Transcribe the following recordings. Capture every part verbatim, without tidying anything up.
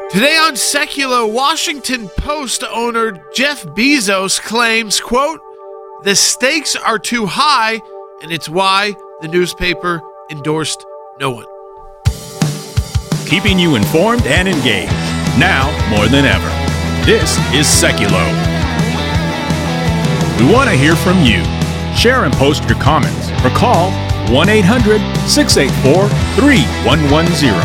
Today on Secular, Washington Post owner Jeff Bezos claims, quote, "The stakes are too high, and it's why the newspaper endorsed no one." Keeping you informed and engaged, now more than ever. This is Seculo. We want to hear from you. Share and post your comments or call one eight hundred, six eight four, three one one zero.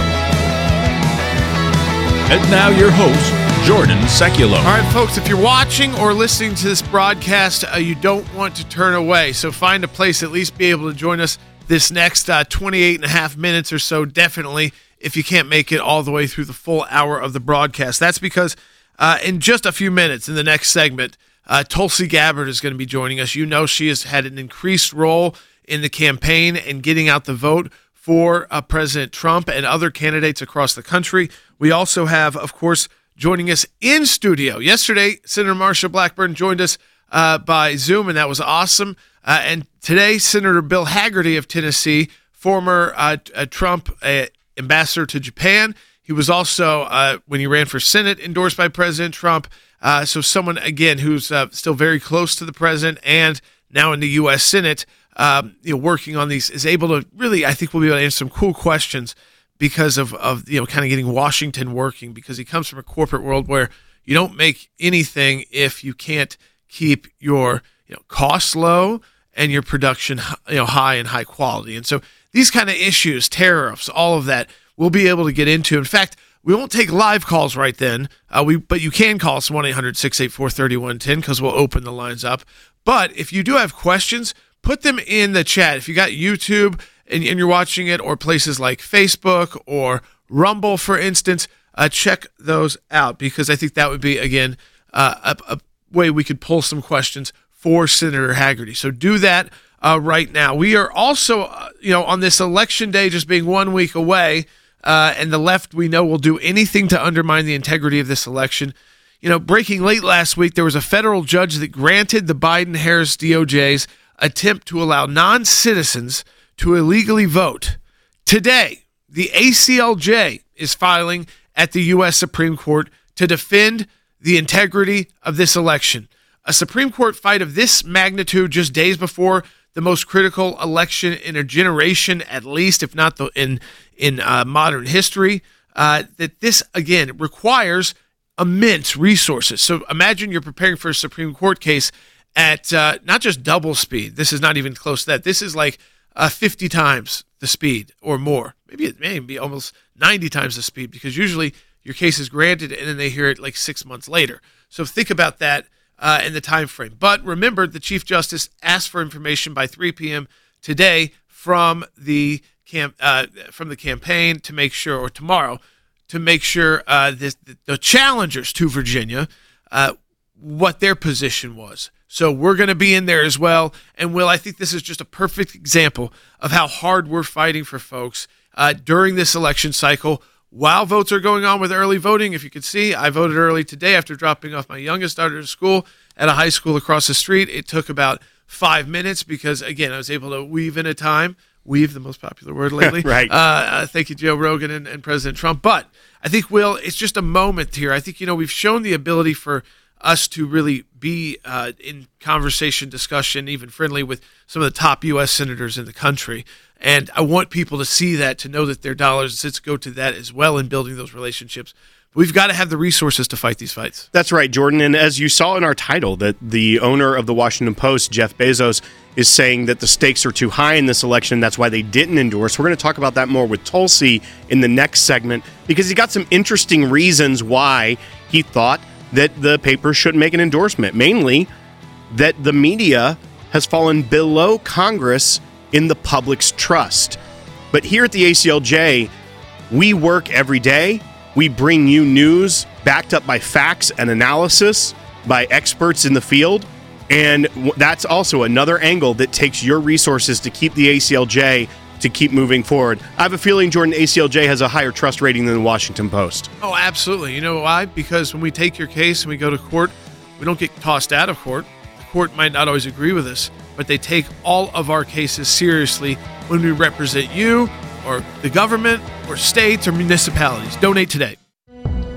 And now your host, Jordan Seculo. All right, folks, if you're watching or listening to this broadcast, uh, you don't want to turn away. So find a place, at least be able to join us this next uh, twenty-eight and a half minutes or so, definitely, if you can't make it all the way through the full hour of the broadcast. That's because uh, in just a few minutes, in the next segment, uh, Tulsi Gabbard is going to be joining us. You know she has had an increased role in the campaign and getting out the vote for uh, President Trump and other candidates across the country. We also have, of course, joining us in studio. Yesterday, Senator Marsha Blackburn joined us uh, by Zoom, and that was awesome. Uh, and today, Senator Bill Hagerty of Tennessee, former uh, uh, Trump uh, ambassador to Japan. He was also, uh, when he ran for Senate, endorsed by President Trump. Uh, so someone, again, who's uh, still very close to the president and now in the U S Senate, um, you know, working on these, is able to really, I think we'll be able to answer some cool questions because of, of you know, kind of getting Washington working, because he comes from a corporate world where you don't make anything if you can't keep your you know costs low and your production you know high and high quality. And so these kind of issues, tariffs, all of that, we'll be able to get into. In fact, we won't take live calls right then, uh, we but you can call us one eight hundred, six eight four, three one one zero because we'll open the lines up. But if you do have questions, put them in the chat. If you got YouTube and, and you're watching it, or places like Facebook or Rumble, for instance, uh, check those out, because I think that would be, again, uh, a, a way we could pull some questions for Senator Hagerty. So do that uh, right now. We are also, uh, you know, on this election day just being one week away, uh, and the left, we know, will do anything to undermine the integrity of this election. You know, breaking late last week, there was a federal judge that granted the Biden-Harris D O J's attempt to allow non-citizens to illegally vote. Today, the A C L J is filing at the U S Supreme Court to defend the integrity of this election. A Supreme Court fight of this magnitude just days before the most critical election in a generation, at least, if not the, in in uh, modern history, uh, that this, again, requires immense resources. So imagine you're preparing for a Supreme Court case at uh, not just double speed. This is not even close to that. This is like uh, fifty times the speed or more. Maybe it may be almost ninety times the speed, because usually your case is granted and then they hear it like six months later. So think about that uh, in the time frame. But remember, the Chief Justice asked for information by three p.m. today from the camp uh, from the campaign to make sure, or tomorrow, to make sure uh, this, the challengers to Virginia, uh, what their position was. So we're going to be in there as well. And Will, I think this is just a perfect example of how hard we're fighting for folks uh, during this election cycle while votes are going on with early voting. If you can see, I voted early today after dropping off my youngest daughter to school at a high school across the street. It took about five minutes because, again, I was able to weave in a time. Weave, the most popular word lately. Right. Uh, uh, thank you, Joe Rogan and, and President Trump. But I think, Will, it's just a moment here. I think, you know, we've shown the ability for us to really be uh, in conversation, discussion, even friendly with some of the top U S senators in the country. And I want people to see that, to know that their dollars and cents go to that as well in building those relationships. But we've got to have the resources to fight these fights. That's right, Jordan. And as you saw in our title, that the owner of the Washington Post, Jeff Bezos, is saying that the stakes are too high in this election. That's why they didn't endorse. We're going to talk about that more with Tulsi in the next segment, because he got some interesting reasons why he thought that the paper should make an endorsement, mainly that the media has fallen below Congress in the public's trust. But here at the A C L J, we work every day. We bring you news backed up by facts and analysis by experts in the field. And that's also another angle that takes your resources to keep the A C L J to keep moving forward. I have a feeling, Jordan, A C L J has a higher trust rating than the Washington Post. Oh, absolutely. You know why? Because when we take your case and we go to court, we don't get tossed out of court. The court might not always agree with us, but they take all of our cases seriously when we represent you or the government or states or municipalities. Donate today.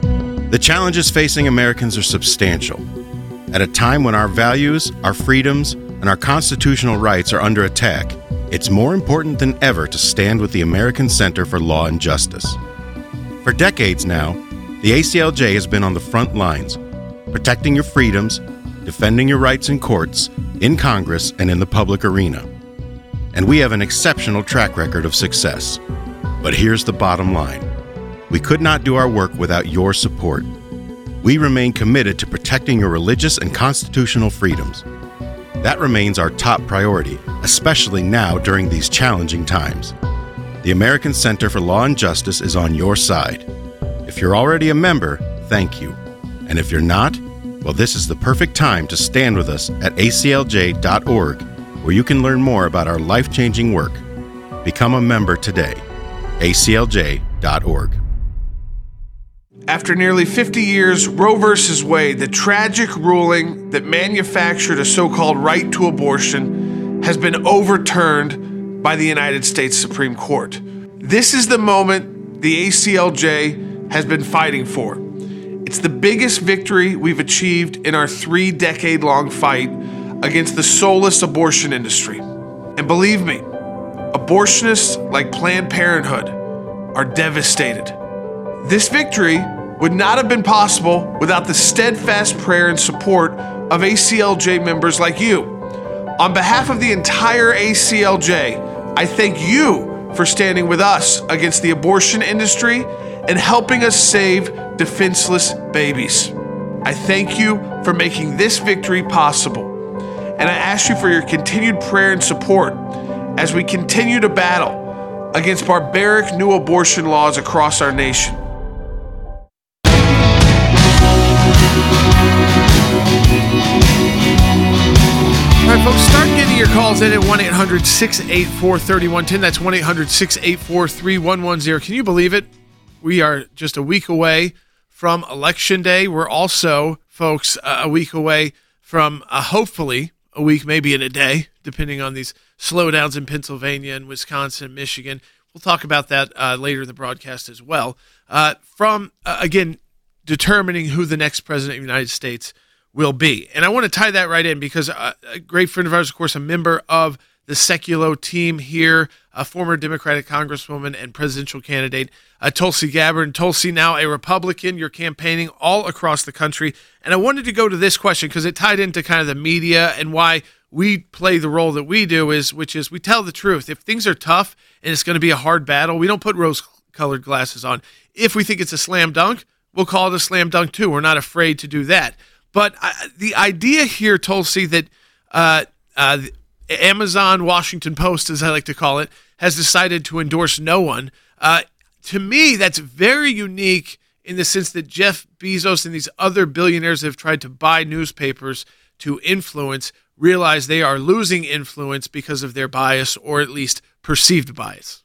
The challenges facing Americans are substantial. At a time when our values, our freedoms, and our constitutional rights are under attack, it's more important than ever to stand with the American Center for Law and Justice. For decades now, the A C L J has been on the front lines, protecting your freedoms, defending your rights in courts, in Congress, and in the public arena. And we have an exceptional track record of success. But here's the bottom line. We could not do our work without your support. We remain committed to protecting your religious and constitutional freedoms. That remains our top priority, especially now during these challenging times. The American Center for Law and Justice is on your side. If you're already a member, thank you. And if you're not, well, this is the perfect time to stand with us at A C L J dot org, where you can learn more about our life-changing work. Become a member today. A C L J dot org. After nearly fifty years, Roe versus Wade, the tragic ruling that manufactured a so-called right to abortion, has been overturned by the United States Supreme Court. This is the moment the A C L J has been fighting for. It's the biggest victory we've achieved in our three-decade-long fight against the soulless abortion industry. And believe me, abortionists like Planned Parenthood are devastated. This victory would not have been possible without the steadfast prayer and support of A C L J members like you. On behalf of the entire A C L J, I thank you for standing with us against the abortion industry and helping us save defenseless babies. I thank you for making this victory possible. And I ask you for your continued prayer and support as we continue to battle against barbaric new abortion laws across our nation. All right, folks, start getting your calls in at one eight hundred six eight four three one one zero. That's one eight hundred six eight four three one one zero. Can you believe it? We are just a week away from Election Day. We're also, folks, uh, a week away from, uh, hopefully, a week, maybe in a day, depending on these slowdowns in Pennsylvania and Wisconsin and Michigan. We'll talk about that uh, later in the broadcast as well. Uh, from, uh, again, determining who the next president of the United States will be. And I want to tie that right in because uh, a great friend of ours, of course, a member of the Seculo team here, a former Democratic Congresswoman and presidential candidate, uh, Tulsi Gabbard. Tulsi, now a Republican. You're campaigning all across the country. And I wanted to go to this question because it tied into kind of the media and why we play the role that we do, is which is we tell the truth. If things are tough and it's going to be a hard battle, we don't put rose-colored glasses on. If we think it's a slam dunk, we'll call it a slam dunk too. We're not afraid to do that. But uh, the idea here, Tulsi, that uh, uh, Amazon Washington Post, as I like to call it, has decided to endorse no one. Uh, to me, that's very unique in the sense that Jeff Bezos and these other billionaires that have tried to buy newspapers to influence realize they are losing influence because of their bias, or at least perceived bias.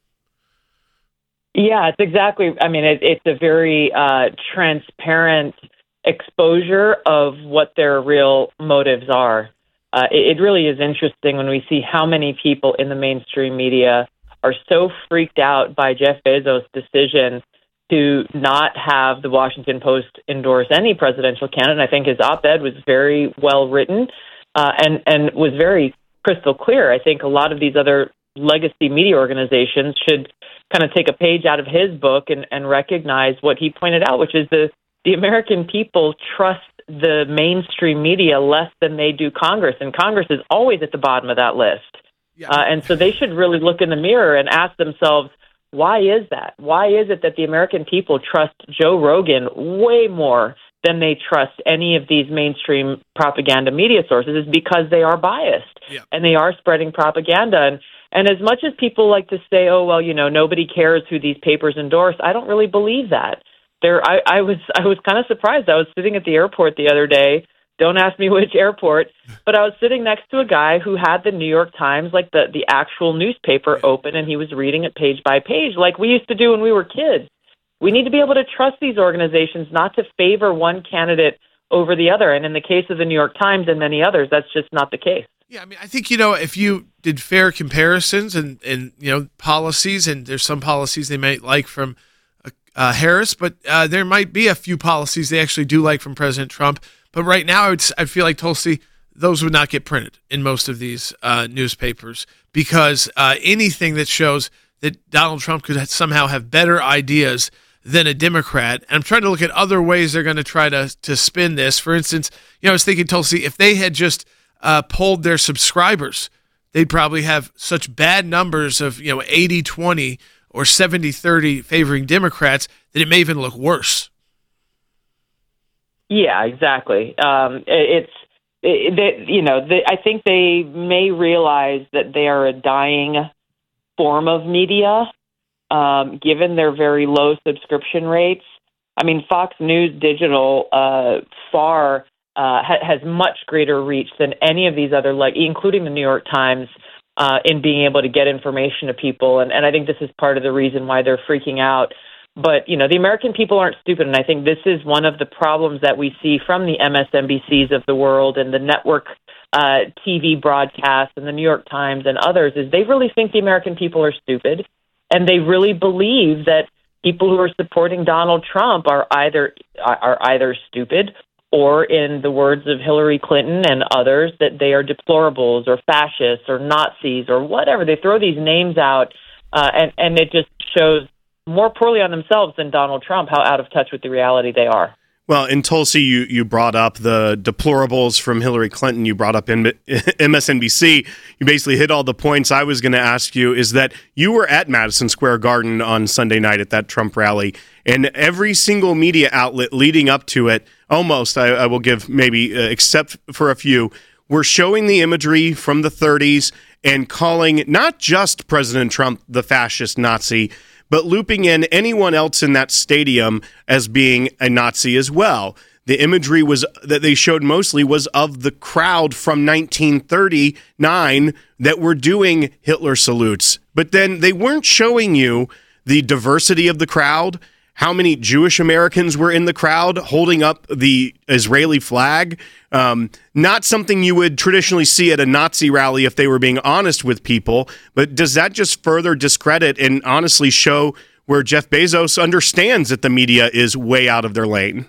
Yeah, it's exactly. I mean, it, it's a very uh, transparent exposure of what their real motives are. Uh, it, it really is interesting when we see how many people in the mainstream media are so freaked out by Jeff Bezos' decision to not have the Washington Post endorse any presidential candidate. I think his op-ed was very well written uh, and, and was very crystal clear. I think a lot of these other legacy media organizations should kind of take a page out of his book and, and recognize what he pointed out, which is the, the American people trust the mainstream media less than they do Congress, and Congress is always at the bottom of that list. Yeah. Uh, and so they should really look in the mirror and ask themselves, why is that? Why is it that the American people trust Joe Rogan way more than they trust any of these mainstream propaganda media sources? Is because they are biased yeah. and they are spreading propaganda. And, and as much as people like to say, oh, well, you know, nobody cares who these papers endorse, I don't really believe that. There, I, I was I was kind of surprised. I was sitting at the airport the other day. Don't ask me which airport, but I was sitting next to a guy who had the New York Times, like the, the actual newspaper, open, and he was reading it page by page like we used to do when we were kids. We need to be able to trust these organizations not to favor one candidate over the other. And in the case of the New York Times and many others, that's just not the case. Yeah, I mean, I think, you know, if you did fair comparisons and, and you know, policies, and there's some policies they might like from a, uh, Harris, but uh, there might be a few policies they actually do like from President Trump. But right now, I would I feel like Tulsi, those would not get printed in most of these uh, newspapers because uh, anything that shows that Donald Trump could somehow have better ideas than a Democrat. And I'm trying to look at other ways they're going to try to to spin this. For instance, you know, I was thinking, Tulsi, if they had just uh, polled their subscribers, they'd probably have such bad numbers of, you know, eighty twenty or seventy thirty favoring Democrats that it may even look worse. Yeah, exactly. Um, it, it's, it, they, you know, they, I think they may realize that they are a dying form of media, um, given their very low subscription rates. I mean, Fox News Digital uh, far uh, ha- has much greater reach than any of these other, like including the New York Times, uh, in being able to get information to people. And, and I think this is part of the reason why they're freaking out. But, you know, the American people aren't stupid, and I think this is one of the problems that we see from the M S N B Cs of the world and the network uh, T V broadcasts and the New York Times and others, is they really think the American people are stupid, and they really believe that people who are supporting Donald Trump are either are either stupid or, in the words of Hillary Clinton and others, that they are deplorables or fascists or Nazis or whatever. They throw these names out, uh, and, and it just shows more poorly on themselves than Donald Trump how out of touch with the reality they are. Well, in Tulsi, you, you brought up the deplorables from Hillary Clinton. You brought up M S N B C. You basically hit all the points I was going to ask you, is that you were at Madison Square Garden on Sunday night at that Trump rally, and every single media outlet leading up to it, almost, I, I will give maybe, uh, except for a few, were showing the imagery from the thirties and calling not just President Trump the fascist Nazi, but looping in anyone else in that stadium as being a Nazi as well. The imagery was that they showed mostly was of the crowd from nineteen thirty-nine that were doing Hitler salutes. But then they weren't showing you the diversity of the crowd, how many Jewish Americans were in the crowd holding up the Israeli flag. Um, not something you would traditionally see at a Nazi rally if they were being honest with people. But does that just further discredit and honestly show where Jeff Bezos understands that the media is way out of their lane?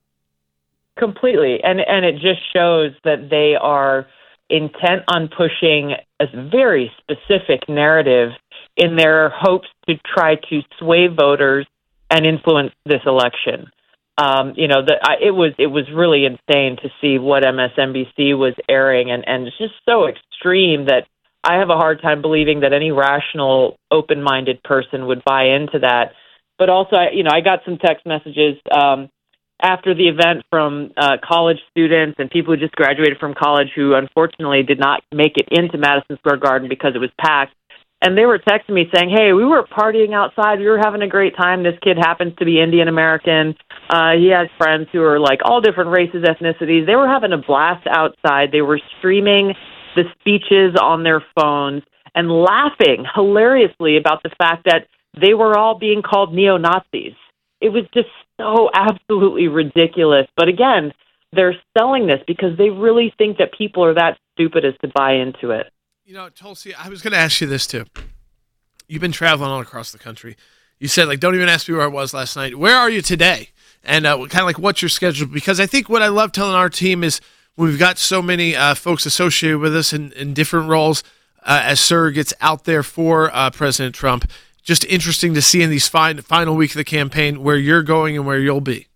Completely. And, and it just shows that they are intent on pushing a very specific narrative in their hopes to try to sway voters and influence this election. Um, you know, the, I, it was it was really insane to see what M S N B C was airing, and, and it's just so extreme that I have a hard time believing that any rational, open-minded person would buy into that. But also, I, you know, I got some text messages um, after the event from uh, college students and people who just graduated from college who unfortunately did not make it into Madison Square Garden because it was packed. And they were texting me saying, hey, we were partying outside. We were having a great time. This kid happens to be Indian American. Uh, he has friends who are like all different races, ethnicities. They were having a blast outside. They were streaming the speeches on their phones and laughing hilariously about the fact that they were all being called neo-Nazis. It was just so absolutely ridiculous. But again, they're selling this because they really think that people are that stupid as to buy into it. You know, Tulsi, I was going to ask you this too. You've been traveling all across the country. You said, like, don't even ask me where I was last night. Where are you today? And uh, kind of like, what's your schedule? Because I think what I love telling our team is when we've got so many uh, folks associated with us in, in different roles uh, as surrogates out there for uh, President Trump. Just interesting to see in these fine, final week of the campaign where you're going and where you'll be.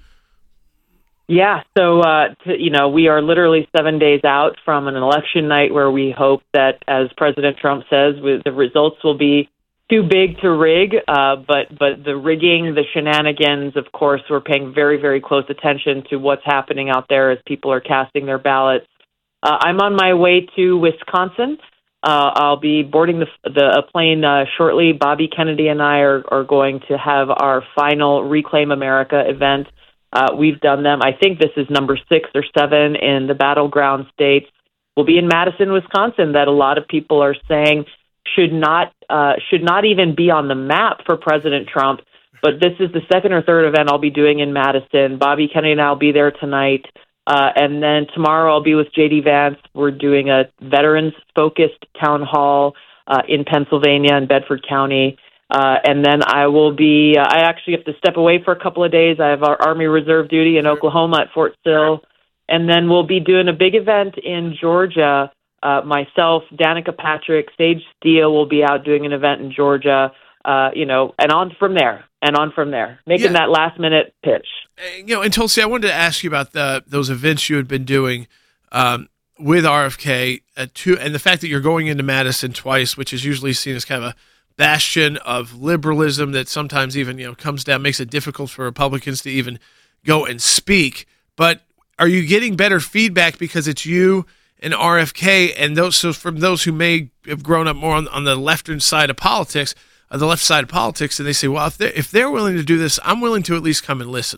Yeah, so, uh, to, you know, we are literally seven days out from an election night where we hope that, as President Trump says, the results will be too big to rig. Uh, but, but the rigging, the shenanigans, of course, we're paying very, very close attention to what's happening out there as people are casting their ballots. Uh, I'm on my way to Wisconsin. Uh, I'll be boarding the, the a plane uh, shortly. Bobby Kennedy and I are, are going to have our final Reclaim America event. Uh, we've done them. I think this is number six or seven in the battleground states. We'll be in Madison, Wisconsin, that a lot of people are saying should not uh, should not even be on the map for President Trump. But this is the second or third event I'll be doing in Madison. Bobby Kennedy and I will be there tonight. Uh, and then tomorrow I'll be with J D Vance. We're doing a veterans-focused town hall uh, in Pennsylvania and Bedford County. Uh, and then I will be, uh, I actually have to step away for a couple of days. I have our Army Reserve duty in Oklahoma at Fort Sill. And then we'll be doing a big event in Georgia. Uh, myself, Danica Patrick, Sage Steele will be out doing an event in Georgia, uh, you know, and on from there, and on from there, making yeah. that last-minute pitch. You know, and Tulsi, I wanted to ask you about the those events you had been doing um, with R F K, uh, to, and the fact that you're going into Madison twice, which is usually seen as kind of a bastion of liberalism that sometimes even, you know, comes down, makes it difficult for Republicans to even go and speak. But are you getting better feedback because it's you and R F K, and those so from those who may have grown up more on, on the left side of politics, uh, the left side of politics, and they say, well, if they're, if they're willing to do this, I'm willing to at least come and listen.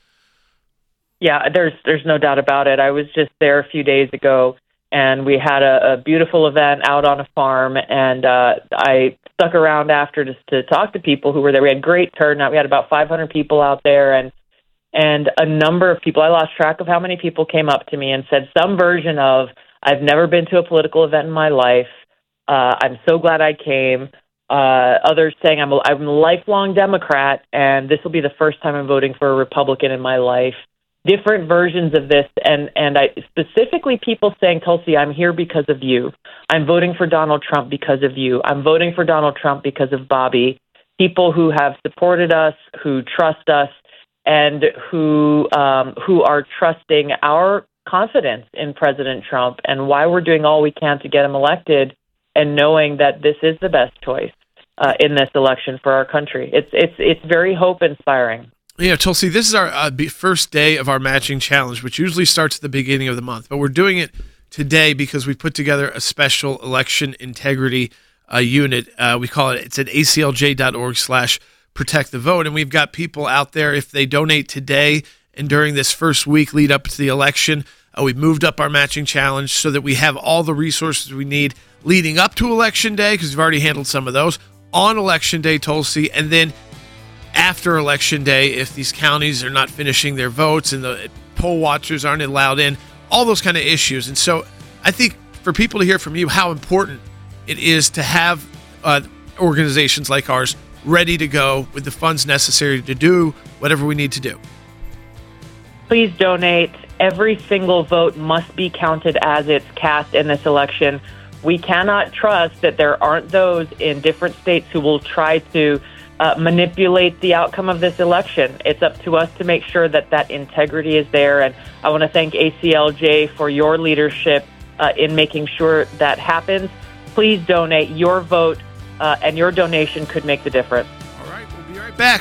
Yeah, there's there's no doubt about it. I was just there a few days ago, and we had a, a beautiful event out on a farm, and uh, I stuck around after just to talk to people who were there. We had great turnout. We had about five hundred people out there, and and a number of people, I lost track of how many people came up to me and said some version of, I've never been to a political event in my life. Uh, I'm so glad I came. Uh, others saying I'm a, I'm a lifelong Democrat, and this will be the first time I'm voting for a Republican in my life. Different versions of this, and, and I specifically people saying, Tulsi, I'm here because of you. I'm voting for Donald Trump because of you. I'm voting for Donald Trump because of Bobby. People who have supported us, who trust us, and who um, who are trusting our confidence in President Trump and why we're doing all we can to get him elected, and knowing that this is the best choice uh, in this election for our country. It's it's it's very hope inspiring. Yeah, Tulsi, this is our uh, first day of our matching challenge, which usually starts at the beginning of the month, but we're doing it today because we put together a special election integrity uh, unit. Uh, we call it, it's at A C L J dot org slash protect the vote. And we've got people out there, if they donate today and during this first week lead up to the election, uh, we've moved up our matching challenge so that we have all the resources we need leading up to Election Day, because we've already handled some of those, on Election Day, Tulsi, and then after Election Day, if these counties are not finishing their votes and the poll watchers aren't allowed in, all those kind of issues. And so I think for people to hear from you how important it is to have uh, organizations like ours ready to go with the funds necessary to do whatever we need to do. Please donate. Every single vote must be counted as it's cast in this election. We cannot trust that there aren't those in different states who will try to uh, manipulate the outcome of this election. It's up to us to make sure that that integrity is there. And I want to thank A C L J for your leadership uh, in making sure that happens. Please donate. Your vote uh, and your donation could make the difference. All right, we'll be right back.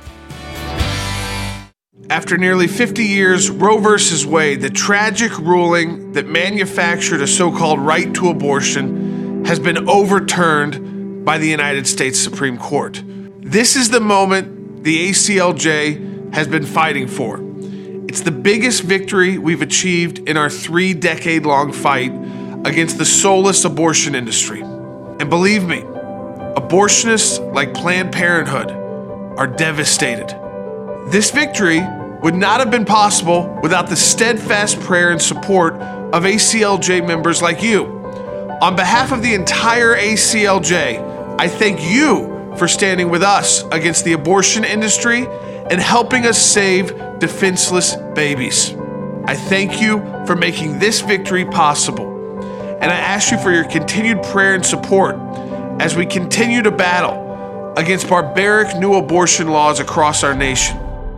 After nearly fifty years, Roe versus Wade, the tragic ruling that manufactured a so-called right to abortion, has been overturned by the United States Supreme Court. This is the moment the A C L J has been fighting for. It's the biggest victory we've achieved in our three-decade-long fight against the soulless abortion industry. And believe me, abortionists like Planned Parenthood are devastated. This victory would not have been possible without the steadfast prayer and support of A C L J members like you. On behalf of the entire A C L J, I thank you for standing with us against the abortion industry and helping us save defenseless babies. I thank you for making this victory possible, and I ask you for your continued prayer and support as we continue to battle against barbaric new abortion laws across our nation.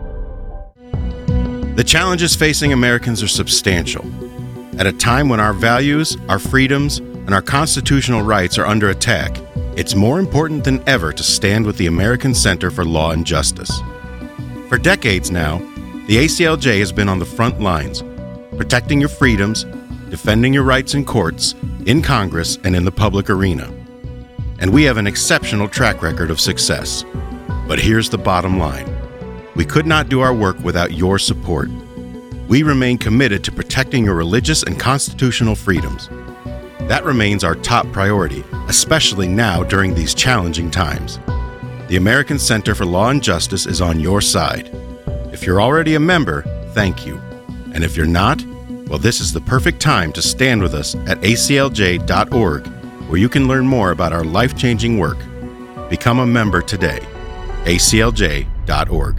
The challenges facing Americans are substantial. At a time when our values, our freedoms, and our constitutional rights are under attack, it's more important than ever to stand with the American Center for Law and Justice. For decades now, the A C L J has been on the front lines, protecting your freedoms, defending your rights in courts, in Congress, and in the public arena. And we have an exceptional track record of success. But here's the bottom line. We could not do our work without your support. We remain committed to protecting your religious and constitutional freedoms. That remains our top priority, especially now during these challenging times. The American Center for Law and Justice is on your side. If you're already a member, thank you. And if you're not, well, this is the perfect time to stand with us at A C L J dot org, where you can learn more about our life-changing work. Become a member today. A C L J dot org.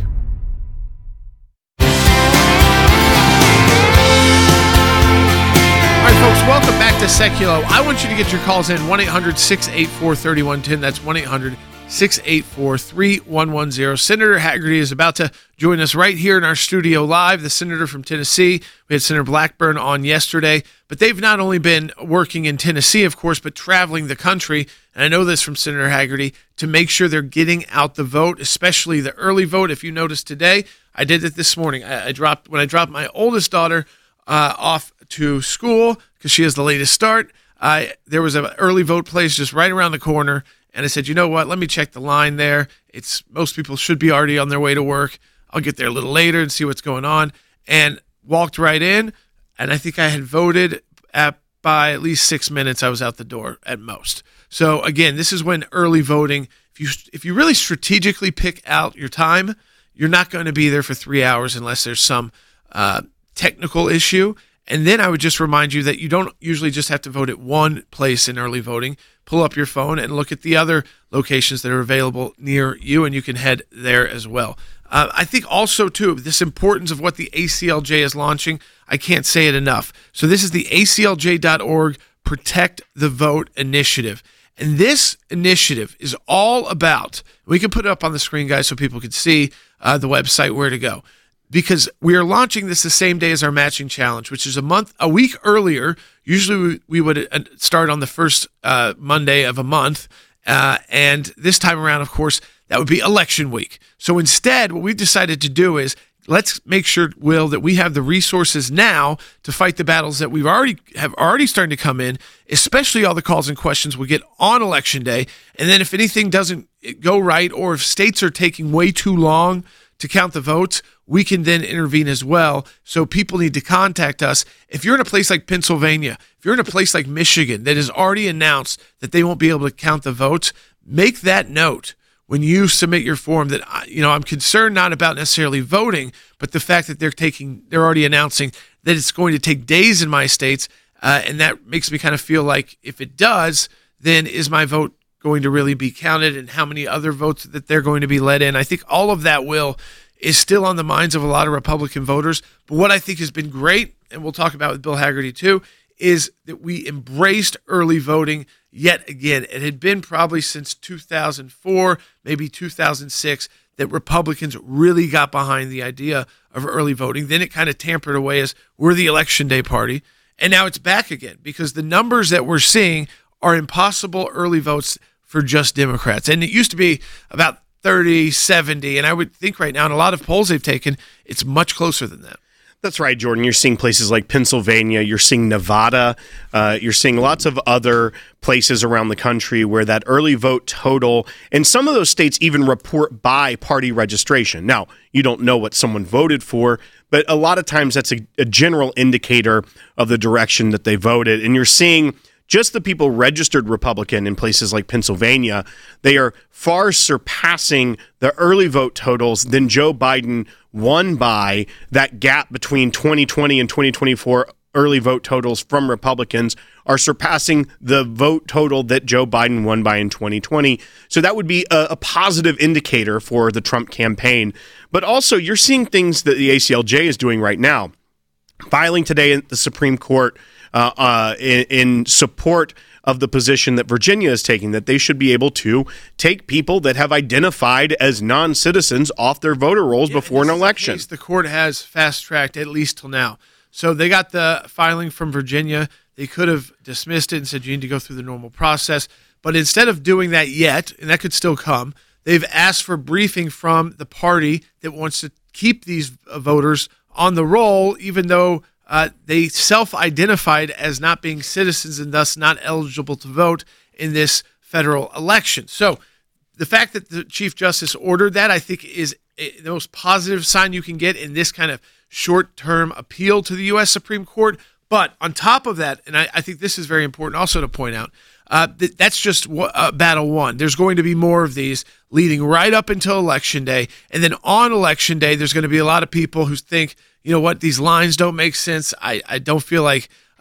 All right, folks, welcome back to Seculo. I want you to get your calls in, one eight hundred six eight four three one one zero. That's one eight hundred six eight four three one one zero. Senator Hagerty is about to join us right here in our studio live, the senator from Tennessee. We had Senator Blackburn on yesterday, but they've not only been working in Tennessee, of course, but traveling the country, and I know this from Senator Hagerty, to make sure they're getting out the vote, especially the early vote. If you noticed today, I did it this morning. I, I dropped when I dropped my oldest daughter uh, off to school because she has the latest start. Uh, there was an early vote place just right around the corner, and I said, you know what? Let me check the line there. It's most people should be already on their way to work. I'll get there a little later and see what's going on. And walked right in, and I think I had voted at by at least six minutes. I was out the door at most. So again, this is when early voting. If you if you really strategically pick out your time, you're not going to be there for three hours unless there's some uh, technical issue. And then I would just remind you that you don't usually just have to vote at one place in early voting. Pull up your phone and look at the other locations that are available near you, and you can head there as well. Uh, I think also, too, this importance of what the A C L J is launching, I can't say it enough. So this is the A C L J dot org Protect the Vote initiative. And this initiative is all about, we can put it up on the screen, guys, so people can see uh, the website, where to go. Because we are launching this the same day as our matching challenge, which is a month, a week earlier. Usually we, we would start on the first uh, Monday of a month. Uh, and this time around, of course, that would be election week. So instead, what we've decided to do is let's make sure, Will, that we have the resources now to fight the battles that we've already have already starting to come in, especially all the calls and questions we get on election day. And then if anything doesn't go right, or if states are taking way too long to count the votes, we can then intervene as well. So people need to contact us. If you're in a place like Pennsylvania, if you're in a place like Michigan that has already announced that they won't be able to count the votes, make that note when you submit your form that, you know, I'm concerned not about necessarily voting, but the fact that they're taking, they're already announcing that it's going to take days in my states. Uh, and that makes me kind of feel like if it does, then is my vote going to really be counted, and how many other votes that they're going to be let in? I think all of that, Will, is still on the minds of a lot of Republican voters. But what I think has been great, and we'll talk about with Bill Hagerty too, is that we embraced early voting yet again. It had been probably since two thousand four, maybe two thousand six, that Republicans really got behind the idea of early voting. Then it kind of tampered away as we're the election day party. And now it's back again because the numbers that we're seeing are impossible early votes for just Democrats. And it used to be about thirty, seventy, and I would think right now in a lot of polls they've taken, it's much closer than that. That's right, Jordan. You're seeing places like Pennsylvania, you're seeing Nevada, uh, you're seeing lots of other places around the country where that early vote total, and some of those states even report by party registration. Now, you don't know what someone voted for, but a lot of times that's a, a general indicator of the direction that they voted. And you're seeing just the people registered Republican in places like Pennsylvania, they are far surpassing the early vote totals than Joe Biden won by. That gap between twenty twenty and twenty twenty-four early vote totals from Republicans are surpassing the vote total that Joe Biden won by in twenty twenty. So that would be a, a positive indicator for the Trump campaign. But also, you're seeing things that the A C L J is doing right now. Filing today at the Supreme Court uh, uh, in, in support of the position that Virginia is taking, that they should be able to take people that have identified as non-citizens off their voter rolls yeah, before an election. The court has fast-tracked at least till now. So they got the filing from Virginia. They could have dismissed it and said you need to go through the normal process. But instead of doing that yet, and that could still come, they've asked for briefing from the party that wants to keep these voters on the roll, even though uh, they self-identified as not being citizens and thus not eligible to vote in this federal election. So the fact that the Chief Justice ordered that, I think, is a, the most positive sign you can get in this kind of short-term appeal to the U S Supreme Court. But on top of that, and I, I think this is very important also to point out, uh, that that's just uh, battle one. There's going to be more of these leading right up until Election Day. And then on Election Day, there's going to be a lot of people who think, you know what, these lines don't make sense. I, I don't feel like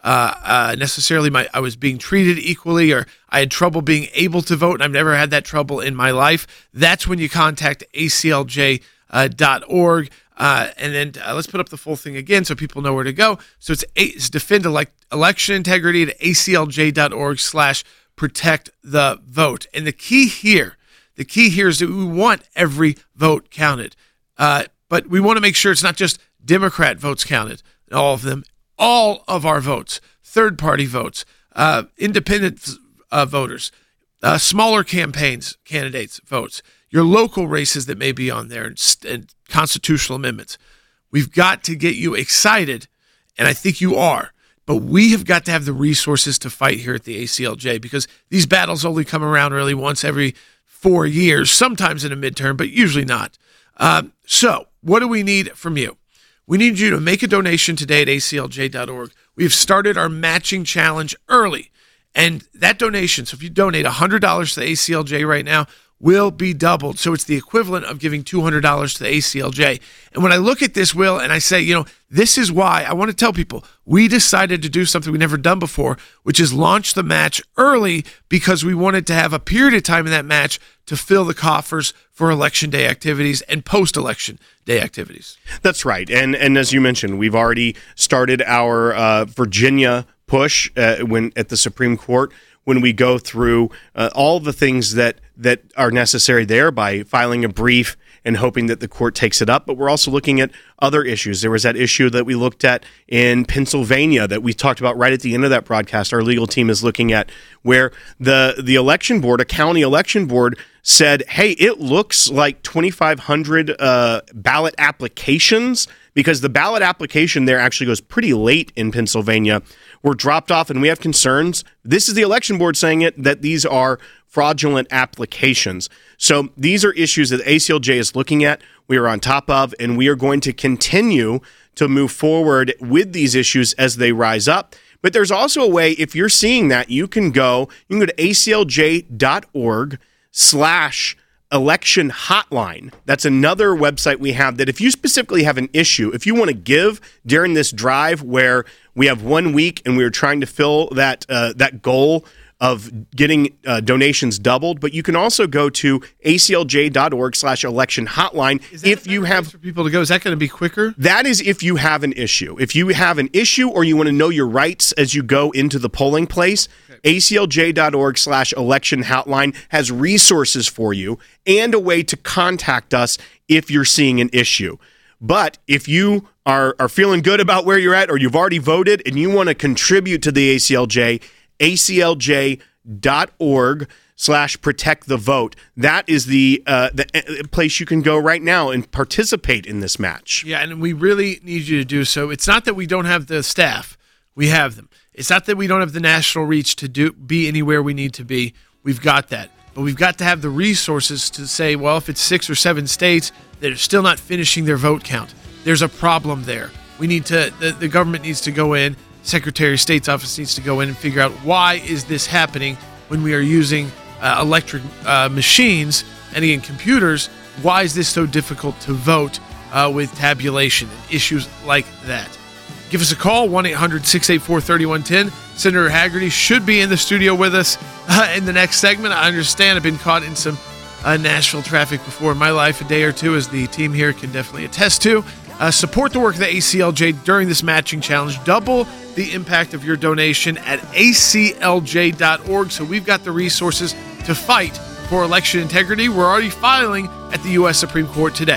uh, uh, necessarily my I was being treated equally, or I had trouble being able to vote, and I've never had that trouble in my life, that's when you contact A C L J dot org. Uh, and then uh, let's put up the full thing again so people know where to go. So it's, it's defend elect, election integrity at A C L J dot org slash protect the vote. And the key here, the key here is that we want every vote counted. Uh, but we want to make sure it's not just Democrat votes counted, all of them, all of our votes, third-party votes, uh, independent uh, voters, uh, smaller campaigns, candidates' votes, your local races that may be on there, and, and constitutional amendments. We've got to get you excited, and I think you are, but we have got to have the resources to fight here at the A C L J, because these battles only come around really once every four years, sometimes in a midterm, but usually not. Uh, so what do we need from you? We need you to make a donation today at A C L J dot org. We've started our matching challenge early, and that donation, so if you donate one hundred dollars to the A C L J right now, will be doubled. So it's the equivalent of giving two hundred dollars to the A C L J. And when I look at this, Will, and I say, you know, this is why I want to tell people we decided to do something we've never done before, which is launch the match early, because we wanted to have a period of time in that match to fill the coffers for election day activities and post-election day activities. That's right. And and as you mentioned, we've already started our uh, Virginia push uh, when at the Supreme Court, when we go through uh, all the things that, that are necessary there by filing a brief and hoping that the court takes it up. But we're also looking at other issues. There was that issue that we looked at in Pennsylvania that we talked about right at the end of that broadcast. Our legal team is looking at where the, the election board, a county election board, said, hey, it looks like twenty-five hundred uh, ballot applications, because the ballot application there actually goes pretty late in Pennsylvania, were dropped off, and we have concerns. This is the election board saying it, that these are fraudulent applications. So these are issues that A C L J is looking at, we are on top of, and we are going to continue to move forward with these issues as they rise up. But there's also a way, if you're seeing that, you can go, you can go to A C L J dot org slash election hotline. That's another website we have that if you specifically have an issue, if you want to give during this drive where we have one week and we're trying to fill that uh, that goal of getting uh, donations doubled, but you can also go to A C L J dot org slash election hotline if you have for people to go. Is that going to be quicker? That is if you have an issue. If you have an issue or you want to know your rights as you go into the polling place, okay. A C L J dot org slash election hotline has resources for you and a way to contact us if you're seeing an issue. But if you are, are feeling good about where you're at, or you've already voted and you want to contribute to the A C L J, A C L J dot org slash protect the vote. That is the uh, the place you can go right now and participate in this match. Yeah, and we really need you to do so. It's not that we don't have the staff. We have them. It's not that we don't have the national reach to do be anywhere we need to be. We've got that. But we've got to have the resources to say, well, if it's six or seven states that are still not finishing their vote count, there's a problem there. We need to, the, the government needs to go in, Secretary of State's office needs to go in and figure out why is this happening when we are using uh, electric uh, machines and again, computers. Why is this so difficult to vote uh, with tabulation and issues like that? Give us a call, one eight hundred six eight four three one one zero. Senator Hagerty should be in the studio with us uh, in the next segment. I understand I've been caught in some uh, Nashville traffic before in my life, a day or two, as the team here can definitely attest to. Uh, support the work of the A C L J during this matching challenge. Double the impact of your donation at A C L J dot org. So we've got the resources to fight for election integrity. We're already filing at the U S Supreme Court today.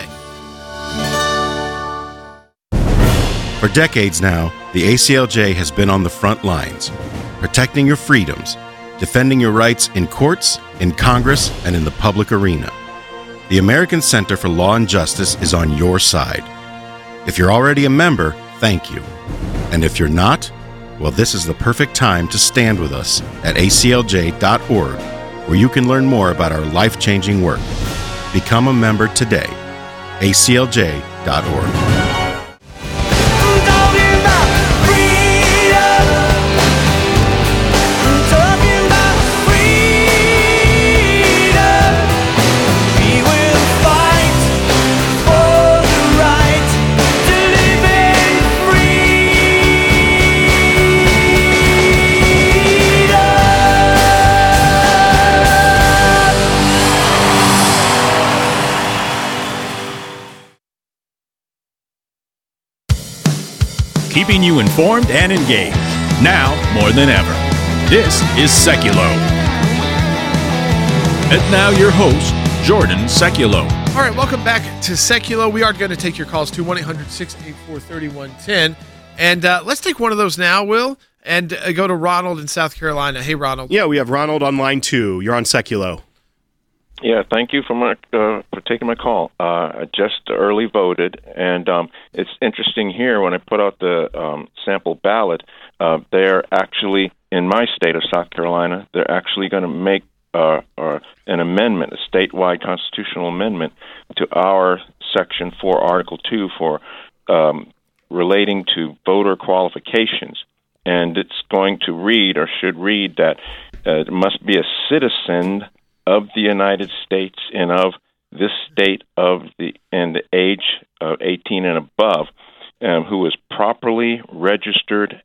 For decades now, the A C L J has been on the front lines, protecting your freedoms, defending your rights in courts, in Congress, and in the public arena. The American Center for Law and Justice is on your side. If you're already a member, thank you. And if you're not, well, this is the perfect time to stand with us at A C L J dot org, where you can learn more about our life-changing work. Become a member today. A C L J dot org. keeping you informed and engaged. Now more than ever. This is Seculo. And now your host, Jordan Seculo. All right, welcome back to Seculo. We are going to take your calls to one eight hundred six eight four three one one zero. And uh, let's take one of those now, Will, and uh, go to Ronald in South Carolina. Hey, Ronald. Yeah, we have Ronald on line two. You're on Seculo. Yeah, thank you for my uh, for taking my call. Uh, I just early voted, and um, it's interesting here when I put out the um, sample ballot, uh, they're actually, in my state of South Carolina, they're actually going to make uh, uh, an amendment, a statewide constitutional amendment to our Section four, Article two for um, relating to voter qualifications. And it's going to read, or should read, that uh, it must be a citizen of the United States and of this state of the and the age of eighteen and above, um, who is properly registered,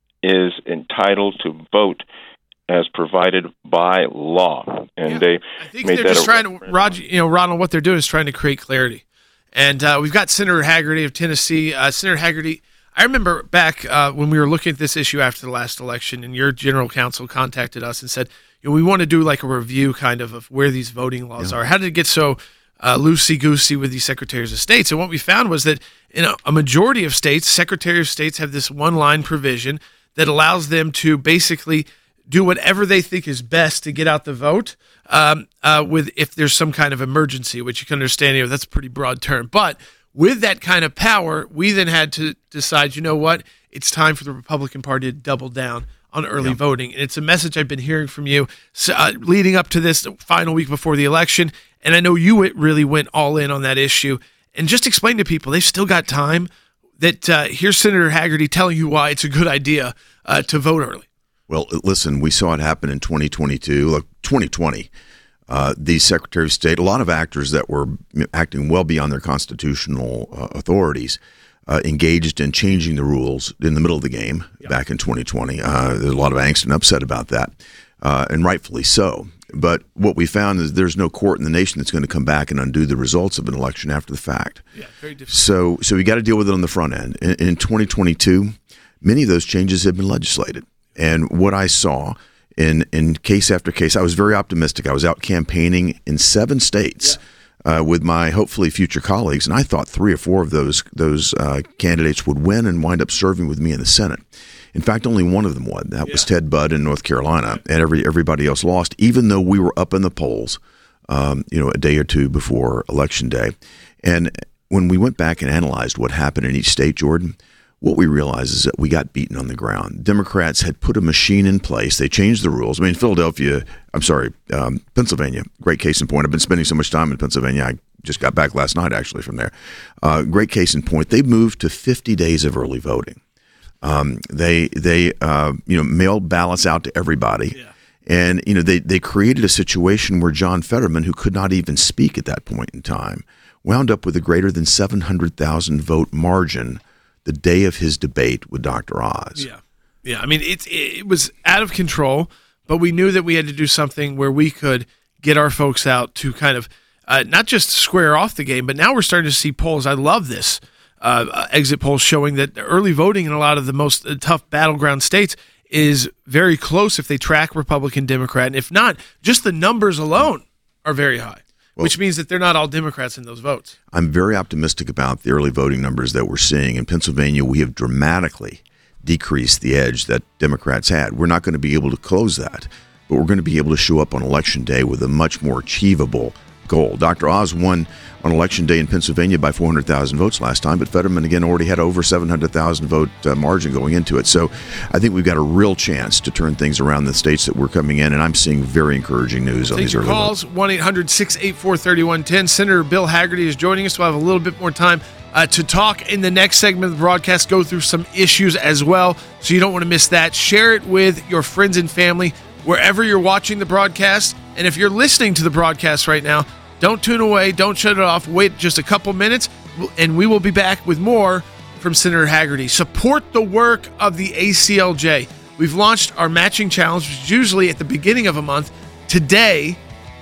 is entitled to vote as provided by law. And Yeah, they I think made they're that just a trying to, referendum. Roger, you know, Ronald, what they're doing is trying to create clarity. And uh, we've got Senator Haggerty of Tennessee. Uh, Senator Haggerty, I remember back uh, when we were looking at this issue after the last election, and your general counsel contacted us and said, you know, we want to do like a review kind of of where these voting laws are. How did it get so uh, loosey-goosey with these secretaries of states? And what we found was that in a, a majority of states, secretary of states have this one-line provision that allows them to basically do whatever they think is best to get out the vote um, uh, with if there's some kind of emergency, which you can understand, you know, that's a pretty broad term. But with that kind of power, we then had to decide, you know what, it's time for the Republican Party to double down on early yeah. voting. And it's a message I've been hearing from you uh, leading up to this final week before the election. And I know you really went all in on that issue. And just explain to people, they've still got time, that uh, here's Senator Haggerty telling you why it's a good idea uh, to vote early. Well, listen, we saw it happen in twenty twenty-two, like twenty twenty. Uh, the Secretary of State, a lot of actors that were acting well beyond their constitutional uh, authorities, uh, engaged in changing the rules in the middle of the game yep. back in twenty twenty. Uh, there's a lot of angst and upset about that, uh, and rightfully so. But what we found is there's no court in the nation that's going to come back and undo the results of an election after the fact. Yeah, very difficult. So, so we got to deal with it on the front end. In, in twenty twenty-two, many of those changes have been legislated. And what I saw in, in case after case, I was very optimistic. I was out campaigning in seven states yeah. uh, with my hopefully future colleagues, and I thought three or four of those those uh, candidates would win and wind up serving with me in the Senate. In fact, only one of them won. That yeah. was Ted Budd in North Carolina, and every everybody else lost, even though we were up in the polls, um, you know, a day or two before Election Day. And when we went back and analyzed what happened in each state, Jordan, what we realized is that we got beaten on the ground. Democrats had put a machine in place. They changed the rules. I mean, Philadelphia, I'm sorry, um, Pennsylvania, great case in point. I've been spending so much time in Pennsylvania. I just got back last night, actually, from there. Uh, great case in point. They moved to fifty days of early voting. Um, they they uh, you know mailed ballots out to everybody. Yeah. And, you know, they, they created a situation where John Fetterman, who could not even speak at that point in time, wound up with a greater than seven hundred thousand vote margin the day of his debate with Doctor Oz. Yeah. Yeah. I mean, it, it was out of control, but we knew that we had to do something where we could get our folks out to kind of uh, not just square off the game, but now we're starting to see polls. I love this uh, exit polls showing that early voting in a lot of the most uh, tough battleground states is very close if they track Republican, Democrat. And if not, just the numbers alone are very high. Well, which means that they're not all Democrats in those votes. I'm very optimistic about the early voting numbers that we're seeing. In Pennsylvania, we have dramatically decreased the edge that Democrats had. We're not going to be able to close that, but we're going to be able to show up on Election Day with a much more achievable goal. Doctor Oz won on Election Day in Pennsylvania by four hundred thousand votes last time, but Fetterman, again, already had over seven hundred thousand vote uh, margin going into it. So I think we've got a real chance to turn things around in the states that we're coming in, and I'm seeing very encouraging news Take on these your early calls, votes. one eight hundred six eight four three one one zero. Senator Bill Haggerty is joining us. We'll have a little bit more time uh, to talk in the next segment of the broadcast, go through some issues as well, so you don't want to miss that. Share it with your friends and family wherever you're watching the broadcast, and if you're listening to the broadcast right now, don't tune away. Don't shut it off. Wait just a couple minutes, and we will be back with more from Senator Haggerty. Support the work of the A C L J. We've launched our matching challenge, which is usually at the beginning of a month, today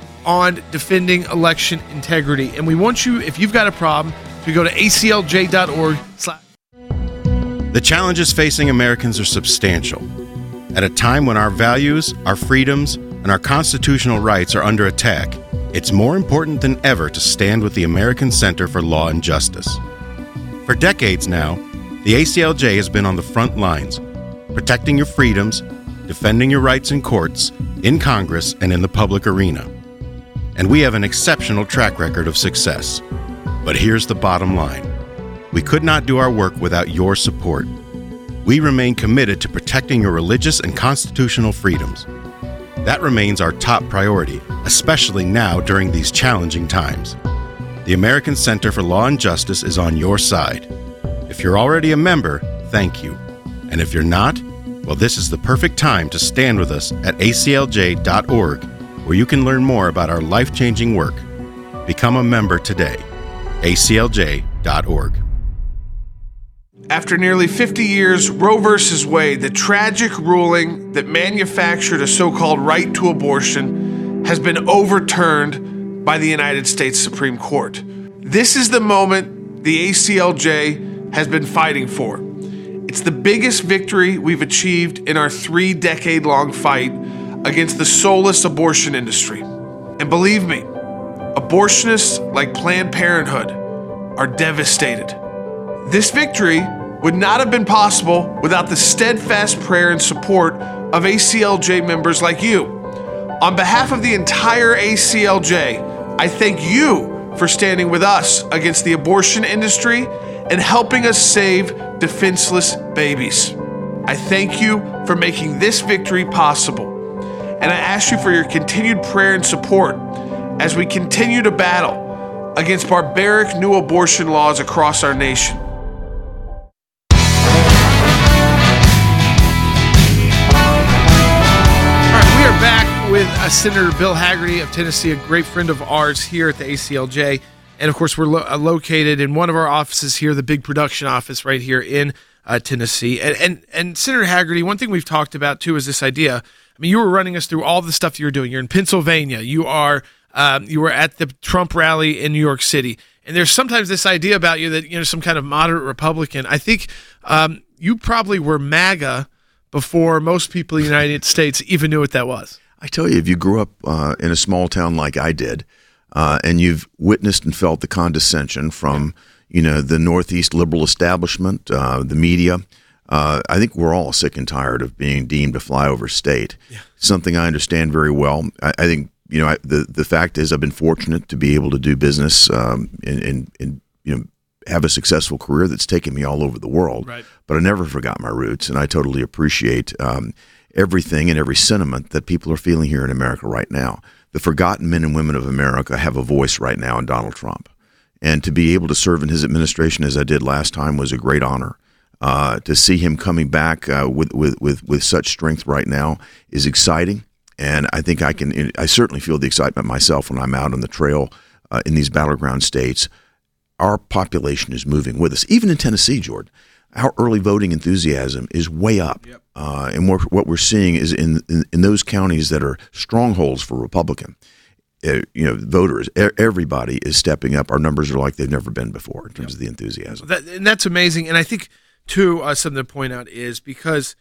on defending election integrity. And we want you, if you've got a problem, to go to A C L J dot org slash The challenges facing Americans are substantial. At a time when our values, our freedoms, and our constitutional rights are under attack, it's more important than ever to stand with the American Center for Law and Justice. For decades now, the A C L J has been on the front lines, protecting your freedoms, defending your rights in courts, in Congress, and in the public arena. And we have an exceptional track record of success. But here's the bottom line. We could not do our work without your support. We remain committed to protecting your religious and constitutional freedoms. That remains our top priority, especially now during these challenging times. The American Center for Law and Justice is on your side. If you're already a member, thank you. And if you're not, well, this is the perfect time to stand with us at A C L J dot org, where you can learn more about our life-changing work. Become a member today. A C L J dot org. After nearly fifty years, Roe versus Wade, the tragic ruling that manufactured a so-called right to abortion, has been overturned by the United States Supreme Court. This is the moment the A C L J has been fighting for. It's the biggest victory we've achieved in our three-decade-long fight against the soulless abortion industry. And believe me, abortionists like Planned Parenthood are devastated. This victory would not have been possible without the steadfast prayer and support of A C L J members like you. On behalf of the entire A C L J, I thank you for standing with us against the abortion industry and helping us save defenseless babies. I thank you for making this victory possible. And I ask you for your continued prayer and support as we continue to battle against barbaric new abortion laws across our nation. Back with uh, Senator Bill Hagerty of Tennessee, a great friend of ours here at the A C L J. And of course, we're lo- uh, located in one of our offices here, the big production office right here in uh, Tennessee. And, and and Senator Hagerty, one thing we've talked about too is this idea. I mean, you were running us through all the stuff you're doing. You're in Pennsylvania. You are um, you were at the Trump rally in New York City. And there's sometimes this idea about you that, you know, some kind of moderate Republican. I think um, you probably were MAGA before most people in the United States even knew what that was. I tell you, if you grew up uh, in a small town like I did, uh, and you've witnessed and felt the condescension from, you know, the Northeast liberal establishment, uh, the media, uh, I think we're all sick and tired of being deemed a flyover state. Yeah. Something I understand very well. I, I think, you know, I, the the fact is I've been fortunate to be able to do business um, in, in, in, you know, have a successful career that's taken me all over the world. Right. But I never forgot my roots, and I totally appreciate um, everything and every sentiment that people are feeling here in America right now. The forgotten men and women of America have a voice right now in Donald Trump. And to be able to serve in his administration as I did last time was a great honor. Uh, to see him coming back uh, with, with, with, with such strength right now is exciting. And I think I can, I certainly feel the excitement myself when I'm out on the trail uh, in these battleground states. Our population is moving with us. Even in Tennessee, Jordan, our early voting enthusiasm is way up. Yep. Uh, and what, what we're seeing is in, in, in those counties that are strongholds for Republican, uh, you know, voters, er, everybody is stepping up. Our numbers are like they've never been before in terms yep. of the enthusiasm. That, and that's amazing. And I think, too, uh, something to point out is because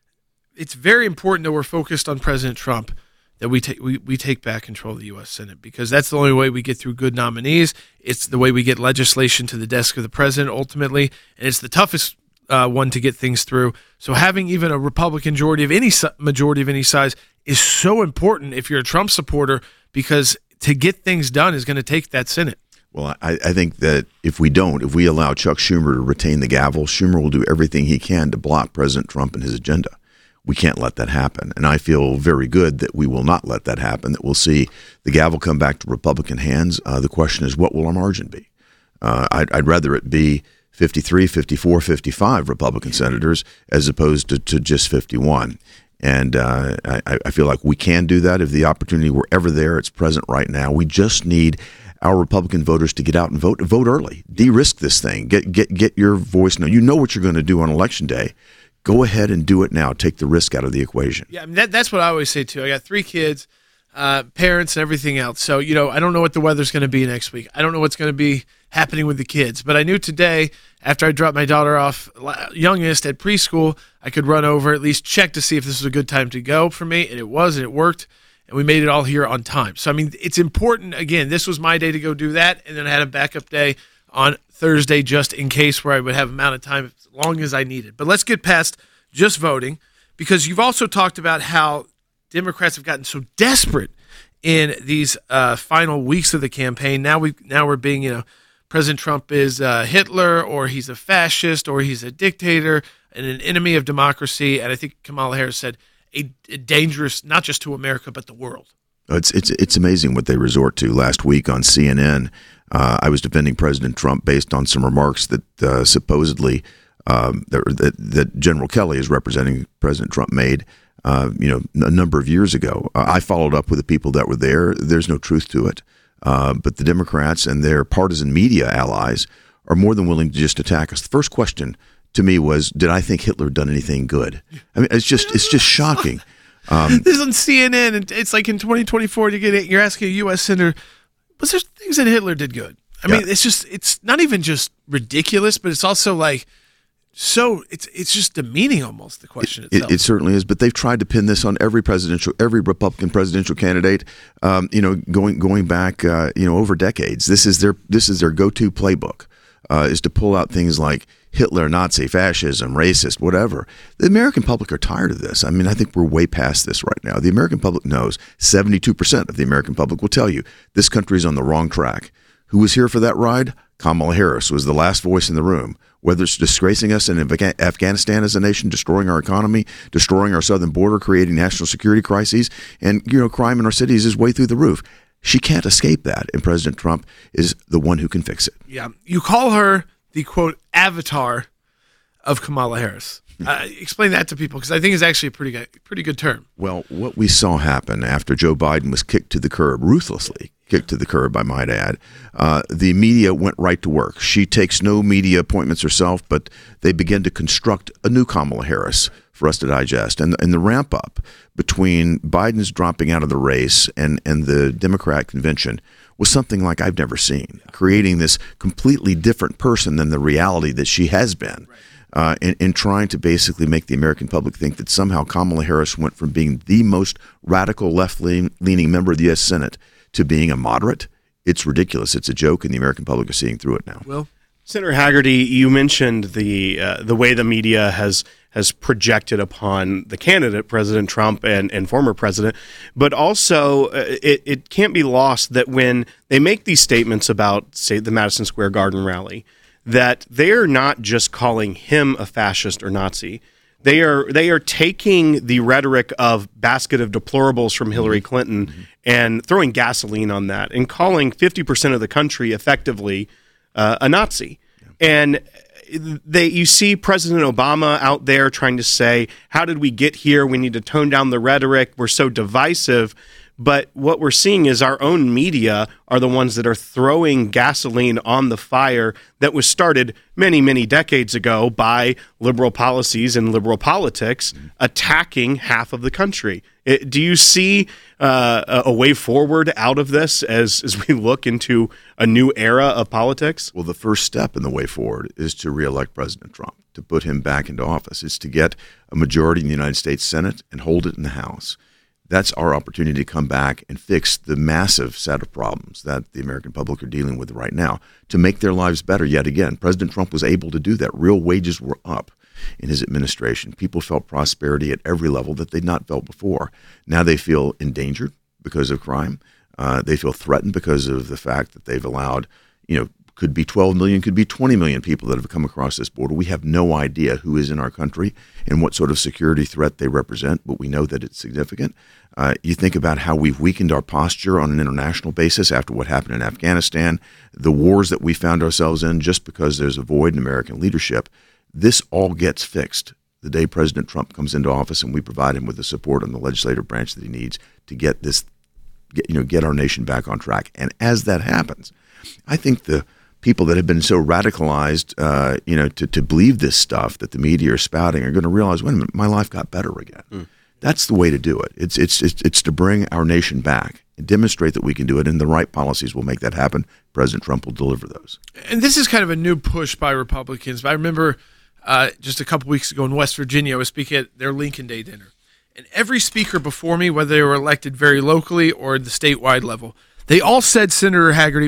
it's very important that we're focused on President Trump, that we take we, we take back control of the U S Senate, because that's the only way we get through good nominees. It's the way we get legislation to the desk of the president ultimately, and it's the toughest uh, one to get things through. So having even a Republican majority of any majority of any size is so important if you're a Trump supporter, because to get things done is going to take that Senate. Well, I, I think that if we don't, if we allow Chuck Schumer to retain the gavel, Schumer will do everything he can to block President Trump and his agenda. We can't let that happen. And I feel very good that we will not let that happen, that we'll see the gavel come back to Republican hands. Uh, the question is, what will our margin be? Uh, I'd, I'd rather it be fifty-three, fifty-four, fifty-five Republican senators as opposed to, to just fifty-one. And uh, I, I feel like we can do that if the opportunity were ever there. It's present right now. We just need our Republican voters to get out and vote. Vote early. De-risk this thing. Get get get your voice known. You know what you're going to do on Election Day. Go ahead and do it now. Take the risk out of the equation. Yeah, I mean, that, that's what I always say, too. I got three kids, uh, parents, and everything else. So, you know, I don't know what the weather's going to be next week. I don't know what's going to be happening with the kids. But I knew today, after I dropped my daughter off, youngest, at preschool, I could run over, at least check to see if this was a good time to go for me, and it was, and it worked, and we made it all here on time. So, I mean, it's important. Again, this was my day to go do that, and then I had a backup day on Thursday just in case, where I would have amount of time as long as I needed. But let's get past just voting, because you've also talked about how Democrats have gotten so desperate in these uh, final weeks of the campaign. Now we now we're being, you know, President Trump is uh, Hitler, or he's a fascist, or he's a dictator and an enemy of democracy. And I think Kamala Harris said a, a dangerous, not just to America, but the world. It's it's it's amazing what they resort to. Last week on C N N, uh, I was defending President Trump based on some remarks that uh, supposedly um, that, that that General Kelly is representing President Trump made. Uh, you know, a number of years ago. Uh, I followed up with the people that were there. There's no truth to it. Uh, but the Democrats and their partisan media allies are more than willing to just attack us. The first question to me was, did I think Hitler had done anything good? I mean, it's just it's just shocking. Um, this is on C N N, and it's like in twenty twenty-four, you get it, you're asking a U S senator, was there things that Hitler did good? I mean, yeah. it's just, it's not even just ridiculous, but it's also like, So it's it's just demeaning almost, the question it, itself. It, it certainly is, but they've tried to pin this on every presidential, every Republican presidential candidate. Um, you know, going going back, uh, you know, over decades. This is their this is their go-to playbook, uh, is to pull out things like Hitler, Nazi, fascism, racist, whatever. The American public are tired of this. I mean, I think we're way past this right now. The American public knows. seventy-two percent of the American public will tell you this country is on the wrong track. Who was here for that ride? Kamala Harris was the last voice in the room. Whether it's disgracing us in Afghanistan as a nation, destroying our economy, destroying our southern border, creating national security crises, and, you know, crime in our cities is way through the roof. She can't escape that, and President Trump is the one who can fix it. Yeah, you call her the, quote, avatar of Kamala Harris. Uh, explain that to people, because I think it's actually a pretty good, pretty good term. Well, what we saw happen after Joe Biden was kicked to the curb, ruthlessly kicked to the curb, I might add, uh, the media went right to work. She takes no media appointments herself, but they began to construct a new Kamala Harris for us to digest. And, and the ramp up between Biden's dropping out of the race and, and the Democrat convention was something like I've never seen, creating this completely different person than the reality that she has been. Uh, in, in trying to basically make the American public think that somehow Kamala Harris went from being the most radical left-leaning member of the U S Senate to being a moderate. It's ridiculous. It's a joke, and the American public are seeing through it now. Well, Senator Haggerty, you mentioned the uh, the way the media has has projected upon the candidate, President Trump, and, and former president, but also uh, it, it can't be lost that when they make these statements about, say, the Madison Square Garden rally, that they are not just calling him a fascist or Nazi. They are they are taking the rhetoric of basket of deplorables from Hillary Clinton mm-hmm. and throwing gasoline on that and calling fifty percent of the country effectively uh, a Nazi. Yeah. And they you see President Obama out there trying to say, how did we get here? We need to tone down the rhetoric. We're so divisive. But what we're seeing is our own media are the ones that are throwing gasoline on the fire that was started many, many decades ago by liberal policies and liberal politics attacking half of the country. It, do you see uh, a way forward out of this as, as we look into a new era of politics? Well, the first step in the way forward is to reelect President Trump, to put him back into office. It's to get a majority in the United States Senate and hold it in the House. That's our opportunity to come back and fix the massive set of problems that the American public are dealing with right now to make their lives better yet again. President Trump was able to do that. Real wages were up in his administration. People felt prosperity at every level that they'd not felt before. Now they feel endangered because of crime. Uh, they feel threatened because of the fact that they've allowed, you know, could be twelve million, could be twenty million people that have come across this border. We have no idea who is in our country and what sort of security threat they represent, but we know that it's significant. Uh, you think about how we've weakened our posture on an international basis after what happened in Afghanistan, the wars that we found ourselves in just because there's a void in American leadership. This all gets fixed the day President Trump comes into office and we provide him with the support on the legislative branch that he needs to get this, get, you know, get our nation back on track. And as that happens, I think the people that have been so radicalized, uh, you know, to, to believe this stuff that the media are spouting are going to realize, wait a minute, my life got better again. Mm. That's the way to do it. It's it's it's, it's to bring our nation back and demonstrate that we can do it, and the right policies will make that happen. President Trump will deliver those. And this is kind of a new push by Republicans. I remember uh, just a couple weeks ago in West Virginia, I was speaking at their Lincoln Day dinner. And every speaker before me, whether they were elected very locally or at the statewide level, they all said, Senator Hagerty,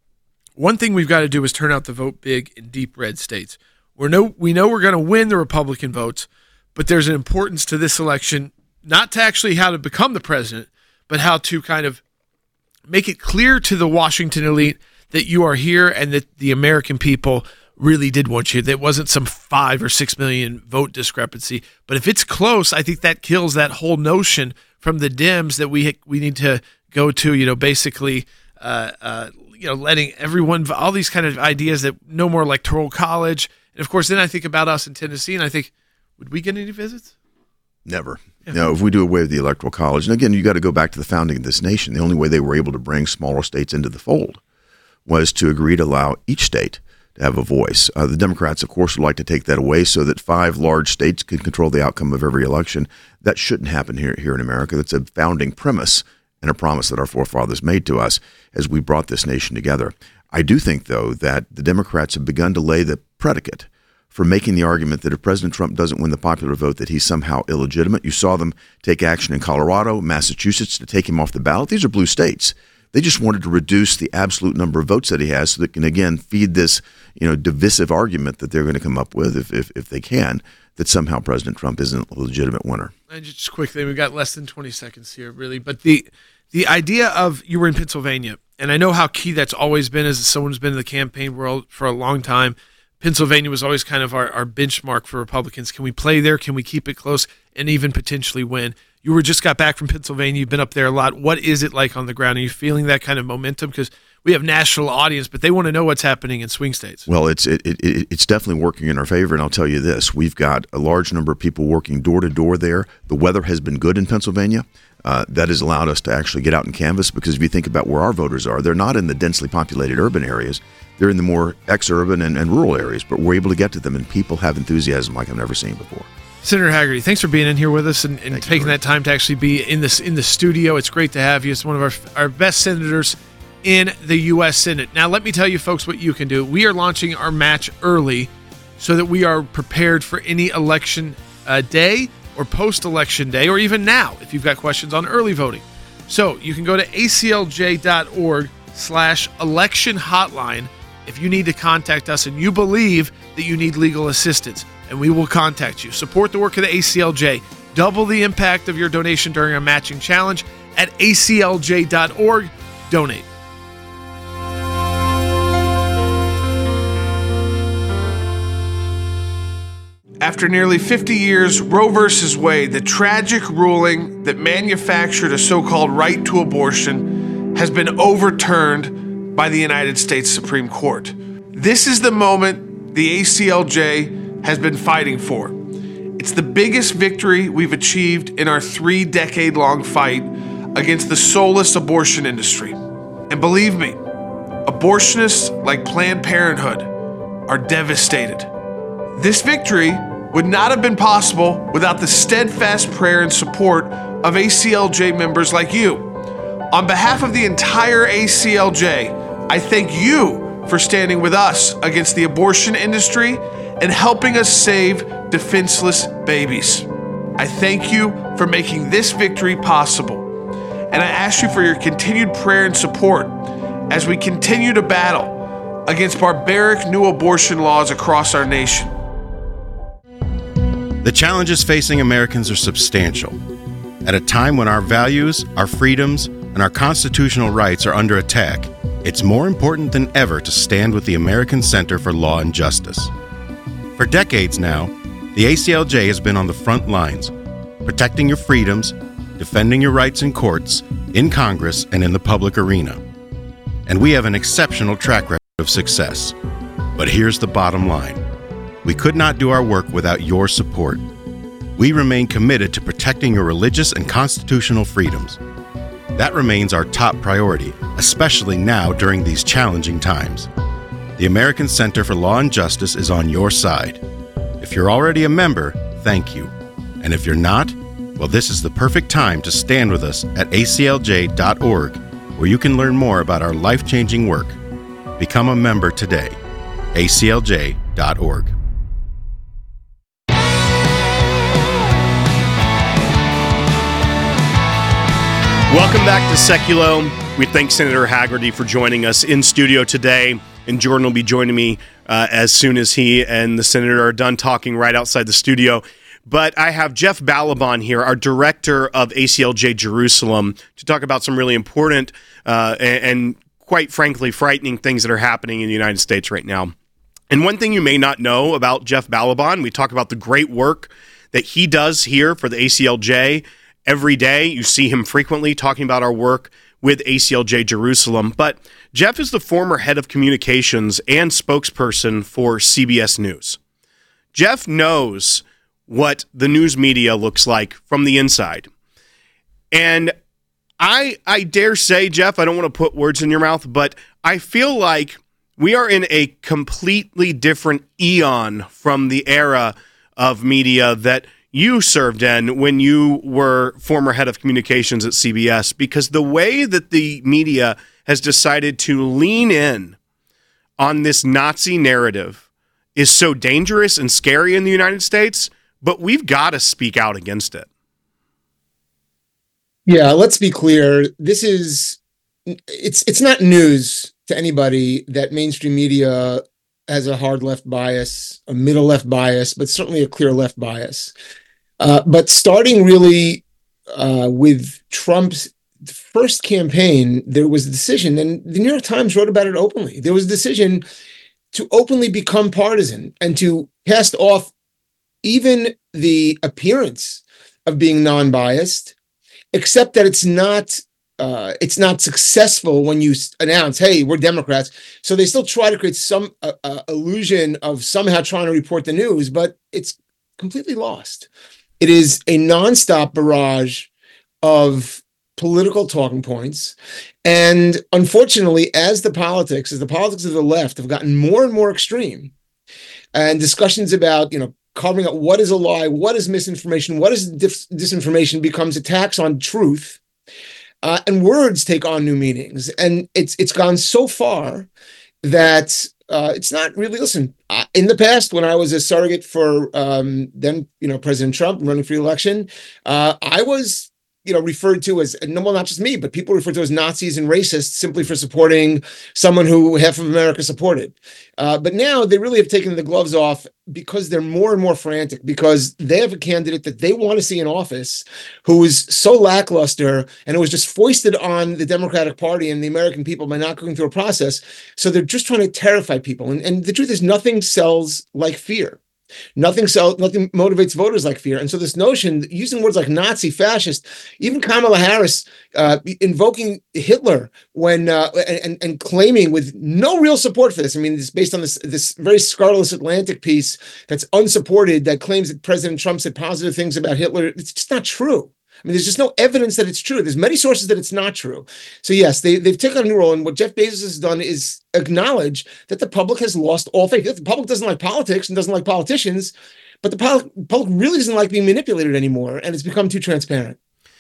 one thing we've got to do is turn out the vote big in deep red states. We're no, we know we're going to win the Republican votes, but there's an importance to this election, not to actually how to become the president, but how to kind of make it clear to the Washington elite that you are here and that the American people really did want you. That wasn't some five or six million vote discrepancy. But if it's close, I think that kills that whole notion from the Dems that we we need to go to, you know, basically, uh, uh, you know, letting everyone, all these kind of ideas that no more electoral college. And of course, then I think about us in Tennessee and I think, would we get any visits? Never. Yeah. No, if we do away with the Electoral College, and again, you got to go back to the founding of this nation. The only way they were able to bring smaller states into the fold was to agree to allow each state to have a voice. Uh, the Democrats, of course, would like to take that away so that five large states can control the outcome of every election. That shouldn't happen here, here in America. That's a founding premise and a promise that our forefathers made to us as we brought this nation together. I do think, though, that the Democrats have begun to lay the predicate for making the argument that if President Trump doesn't win the popular vote, that he's somehow illegitimate. You saw them take action in Colorado, Massachusetts to take him off the ballot. These are blue states. They just wanted to reduce the absolute number of votes that he has so they can, again, feed this, you know, divisive argument that they're going to come up with, if, if, if they can, that somehow President Trump isn't a legitimate winner. And just quickly, we've got less than twenty seconds here, really. But the the idea of, you were in Pennsylvania, and I know how key that's always been as someone who's been in the campaign world for a long time. Pennsylvania was always kind of our, our benchmark for Republicans. Can we play there? Can we keep it close and even potentially win? You were just got back from Pennsylvania. You've been up there a lot. What is it like on the ground? Are you feeling that kind of momentum? Because we have national audience, but they want to know what's happening in swing states. Well, it's it, it it's definitely working in our favor, and I'll tell you this. We've got a large number of people working door-to-door there. The weather has been good in Pennsylvania. Uh, that has allowed us to actually get out and canvass, because if you think about where our voters are, they're not in the densely populated urban areas. They're in the more ex-urban and, and rural areas, but we're able to get to them, and people have enthusiasm like I've never seen before. Senator Hagerty, thanks for being in here with us and, and taking that time to actually be in this in the studio. It's great to have you. It's one of our, our best senators in the U S Senate. Now, let me tell you folks what you can do. We are launching our match early so that we are prepared for any election uh, day or post-election day, or even now if you've got questions on early voting. So you can go to aclj.org slash election hotline if you need to contact us and you believe that you need legal assistance, and we will contact you. Support the work of the A C L J. Double the impact of your donation during our matching challenge at A C L J dot org. Donate. After nearly fifty years, Roe versus Wade, the tragic ruling that manufactured a so-called right to abortion, has been overturned by the United States Supreme Court. This is the moment the A C L J has been fighting for. It's the biggest victory we've achieved in our three-decade-long fight against the soulless abortion industry. And believe me, abortionists like Planned Parenthood are devastated. This victory would not have been possible without the steadfast prayer and support of A C L J members like you. On behalf of the entire A C L J, I thank you for standing with us against the abortion industry and helping us save defenseless babies. I thank you for making this victory possible. And I ask you for your continued prayer and support as we continue to battle against barbaric new abortion laws across our nation. The challenges facing Americans are substantial. At a time when our values, our freedoms, and our constitutional rights are under attack, it's more important than ever to stand with the American Center for Law and Justice. For decades now, the A C L J has been on the front lines, protecting your freedoms, defending your rights in courts, in Congress, and in the public arena. And we have an exceptional track record of success. But here's the bottom line. We could not do our work without your support. We remain committed to protecting your religious and constitutional freedoms. That remains our top priority, especially now during these challenging times. The American Center for Law and Justice is on your side. If you're already a member, thank you. And if you're not, Well, this is the perfect time to stand with us at A C L J dot org, where you can learn more about our life-changing work. Become a member today. A C L J dot org. Welcome back to Seculo. We thank Senator Hagerty for joining us in studio today, and Jordan will be joining me uh, as soon as he and the senator are done talking right outside the studio. But I have Jeff Balaban here, our director of A C L J Jerusalem, to talk about some really important uh, and, and quite frankly frightening things that are happening in the United States right now. And one thing you may not know about Jeff Balaban, we talk about the great work that he does here for the A C L J. Every day, you see him frequently talking about our work with A C L J Jerusalem. But Jeff is the former head of communications and spokesperson for C B S News. Jeff knows what the news media looks like from the inside. And I I dare say, Jeff, I don't want to put words in your mouth, but I feel like we are in a completely different eon from the era of media that you served in when you were former head of communications at C B S, because the way that the media has decided to lean in on this Nazi narrative is so dangerous and scary in the United States, but we've got to speak out against it. Yeah, let's be clear. This is, it's it's not news to anybody that mainstream media has a hard left bias, a middle left bias, but certainly a clear left bias. Uh, but starting really uh, with Trump's first campaign, there was a decision, and the New York Times wrote about it openly. There was a decision to openly become partisan and to cast off even the appearance of being non-biased, except that it's not uh, it's not successful when you announce, hey, we're Democrats. So they still try to create some uh, uh, illusion of somehow trying to report the news, but it's completely lost. It is a nonstop barrage of political talking points. And unfortunately, as the politics, as the politics of the left have gotten more and more extreme, and discussions about, you know, carving out what is a lie, what is misinformation, what is dis- disinformation becomes attacks on truth, uh, and words take on new meanings. And it's it's gone so far that uh, it's not really, listen, uh, in the past, when I was a surrogate for um, then, you know, President Trump running for election, uh, I was, you know, referred to as, no, well, not just me, but people referred to as Nazis and racists simply for supporting someone who half of America supported. Uh, but now they really have taken the gloves off because they're more and more frantic, because they have a candidate that they want to see in office who is so lackluster, and it was just foisted on the Democratic Party and the American people by not going through a process. So they're just trying to terrify people. And, and the truth is, nothing sells like fear. Nothing sells, nothing motivates voters like fear. And so this notion, using words like Nazi, fascist, even Kamala Harris uh, invoking Hitler when uh, and, and claiming with no real support for this. I mean, it's based on this this very scurrilous Atlantic piece that's unsupported that claims that President Trump said positive things about Hitler. It's just not true. I mean, there's just no evidence that it's true. There's many sources that it's not true. So yes, they, they've taken a new role. And what Jeff Bezos has done is acknowledge that the public has lost all faith. The public doesn't like politics and doesn't like politicians, but the public, public really doesn't like being manipulated anymore. And it's become too transparent.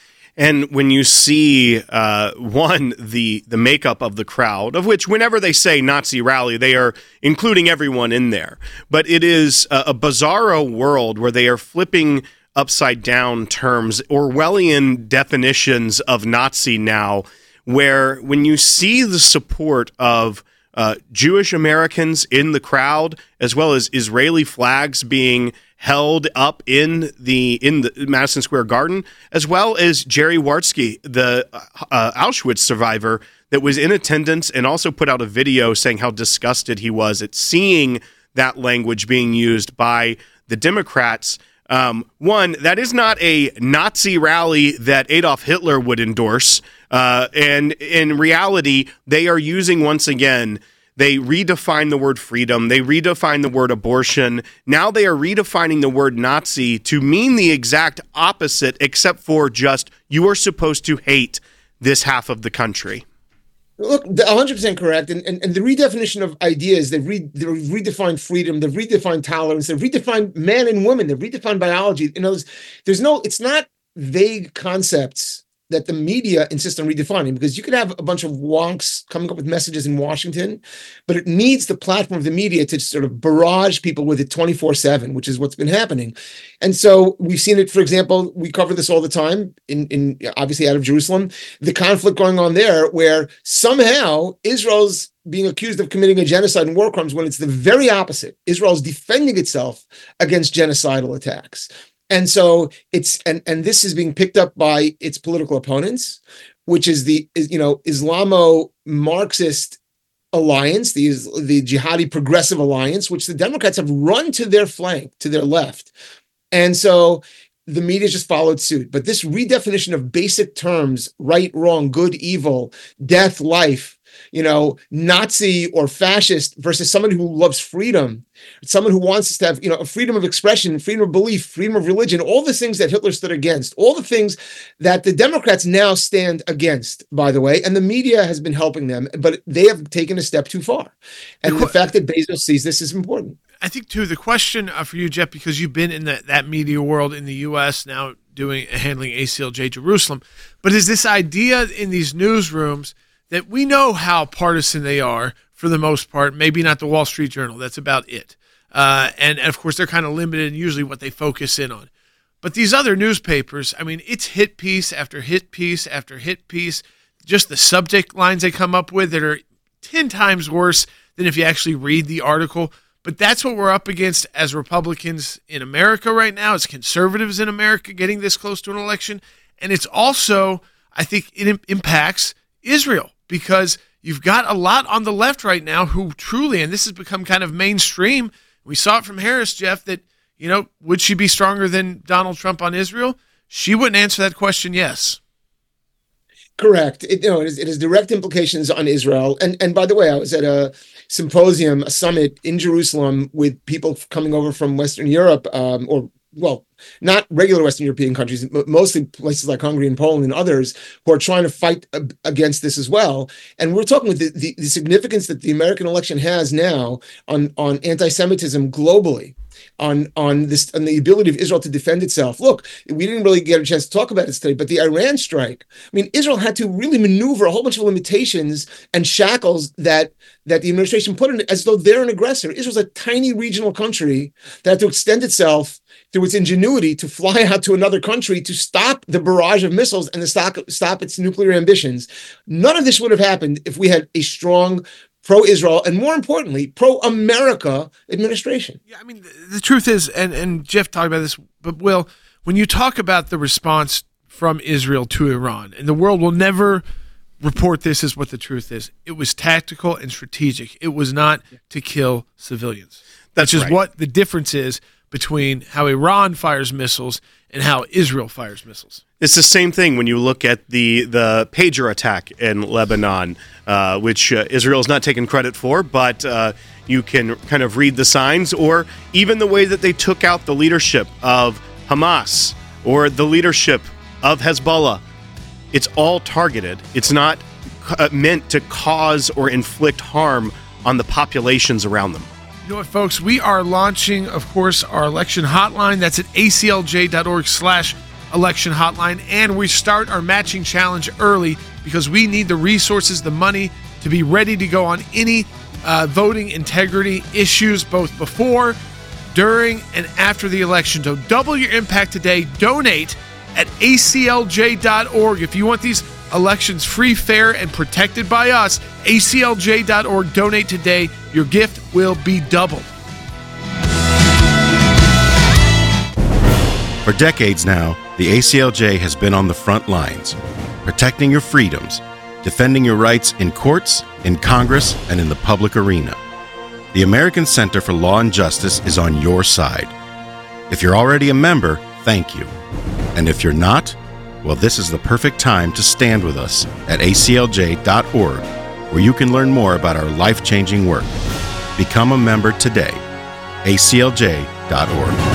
And when you see, uh, one, the the makeup of the crowd, of which whenever they say Nazi rally, they are including everyone in there. But it is a, a bizarro world where they are flipping upside down terms, Orwellian definitions of Nazi now, where when you see the support of uh, Jewish Americans in the crowd, as well as Israeli flags being held up in the in the Madison Square Garden, as well as Jerry Wartsky, the uh, Auschwitz survivor that was in attendance and also put out a video saying how disgusted he was at seeing that language being used by the Democrats. Um, one, that is not a Nazi rally that Adolf Hitler would endorse. Uh, and in reality, they are using, once again, they redefine the word freedom. They redefine the word abortion. Now they are redefining the word Nazi to mean the exact opposite, except for just you are supposed to hate this half of the country. Look, one hundred percent correct. And, and, and the redefinition of ideas, they've, re, they've redefined freedom, they've redefined tolerance, they've redefined man and woman, they've redefined biology. You know, there's, there's no, it's not vague concepts that the media insists on redefining, because you could have a bunch of wonks coming up with messages in Washington, but it needs the platform of the media to sort of barrage people with it twenty-four seven, which is what's been happening. And so we've seen it, for example, we cover this all the time in, in obviously out of Jerusalem, the conflict going on there where somehow Israel's being accused of committing a genocide and war crimes when it's the very opposite. Israel's defending itself against genocidal attacks. And so it's and and this is being picked up by its political opponents, which is the is, you know Islamo-Marxist alliance, the the jihadi progressive alliance, which the Democrats have run to their flank, to their left, and so the media just followed suit. But this redefinition of basic terms, right, wrong, good, evil, death, life, you know, Nazi or fascist versus someone who loves freedom, someone who wants us to have, you know, a freedom of expression, freedom of belief, freedom of religion, all the things that Hitler stood against, all the things that the Democrats now stand against, by the way, and the media has been helping them, but they have taken a step too far. And the, the fact that Bezos sees this is important. I think, too, the question uh, for you, Jeff, because you've been in the, that media world in the U S now doing handling A C L J Jerusalem, but is this idea in these newsrooms that we know how partisan they are for the most part, maybe not the Wall Street Journal, that's about it. Uh, and, and, of course, they're kind of limited in usually what they focus in on. But these other newspapers, I mean, it's hit piece after hit piece after hit piece, just the subject lines they come up with that are ten times worse than if you actually read the article. But that's what we're up against as Republicans in America right now, as conservatives in America getting this close to an election. And it's also, I think it im- impacts Israel, because you've got a lot on the left right now who truly, and this has become kind of mainstream. We saw it from Harris, Jeff, that, you know, would she be stronger than Donald Trump on Israel? She wouldn't answer that question, yes. Correct. It, you know, it, is, it has direct implications on Israel. And and by the way, I was at a symposium, a summit in Jerusalem with people coming over from Western Europe, um, or, well, not regular Western European countries, but mostly places like Hungary and Poland and others who are trying to fight against this as well. And we're talking with the, the, the significance that the American election has now on, on anti-Semitism globally, on, on this, on the ability of Israel to defend itself. Look, we didn't really get a chance to talk about it today, but the Iran strike, I mean, Israel had to really maneuver a whole bunch of limitations and shackles that, that the administration put in it as though they're an aggressor. Israel's a tiny regional country that had to extend itself through its ingenuity to fly out to another country to stop the barrage of missiles and to stop, stop its nuclear ambitions. None of this would have happened if we had a strong pro-Israel and, more importantly, pro-America administration. Yeah, I mean, the, the truth is, and, and Jeff talked about this, but Will, when you talk about the response from Israel to Iran, and the world will never report this as what the truth is, it was tactical and strategic. It was not to kill civilians. That's Which is right. what the difference is between how Iran fires missiles and how Israel fires missiles. It's the same thing when you look at the, the pager attack in Lebanon, uh, which uh, Israel is not taking credit for, but uh, you can kind of read the signs, or even the way that they took out the leadership of Hamas or the leadership of Hezbollah. It's all targeted. It's not uh, meant to cause or inflict harm on the populations around them. You know what, folks? We are launching, of course, our election hotline. That's at aclj.org slash election hotline. And we start our matching challenge early because we need the resources, the money to be ready to go on any uh, voting integrity issues, both before, during, and after the election. So double your impact today. Donate at A C L J dot org. If you want these elections free, fair, and protected by us, A C L J dot org. Donate today. Your gift will be doubled. For decades now, the A C L J has been on the front lines, protecting your freedoms, defending your rights in courts, in Congress, and in the public arena. The American Center for Law and Justice is on your side. If you're already a member, thank you. And if you're not, well, this is the perfect time to stand with us at A C L J dot org, where you can learn more about our life-changing work. Become a member today. A C L J dot org.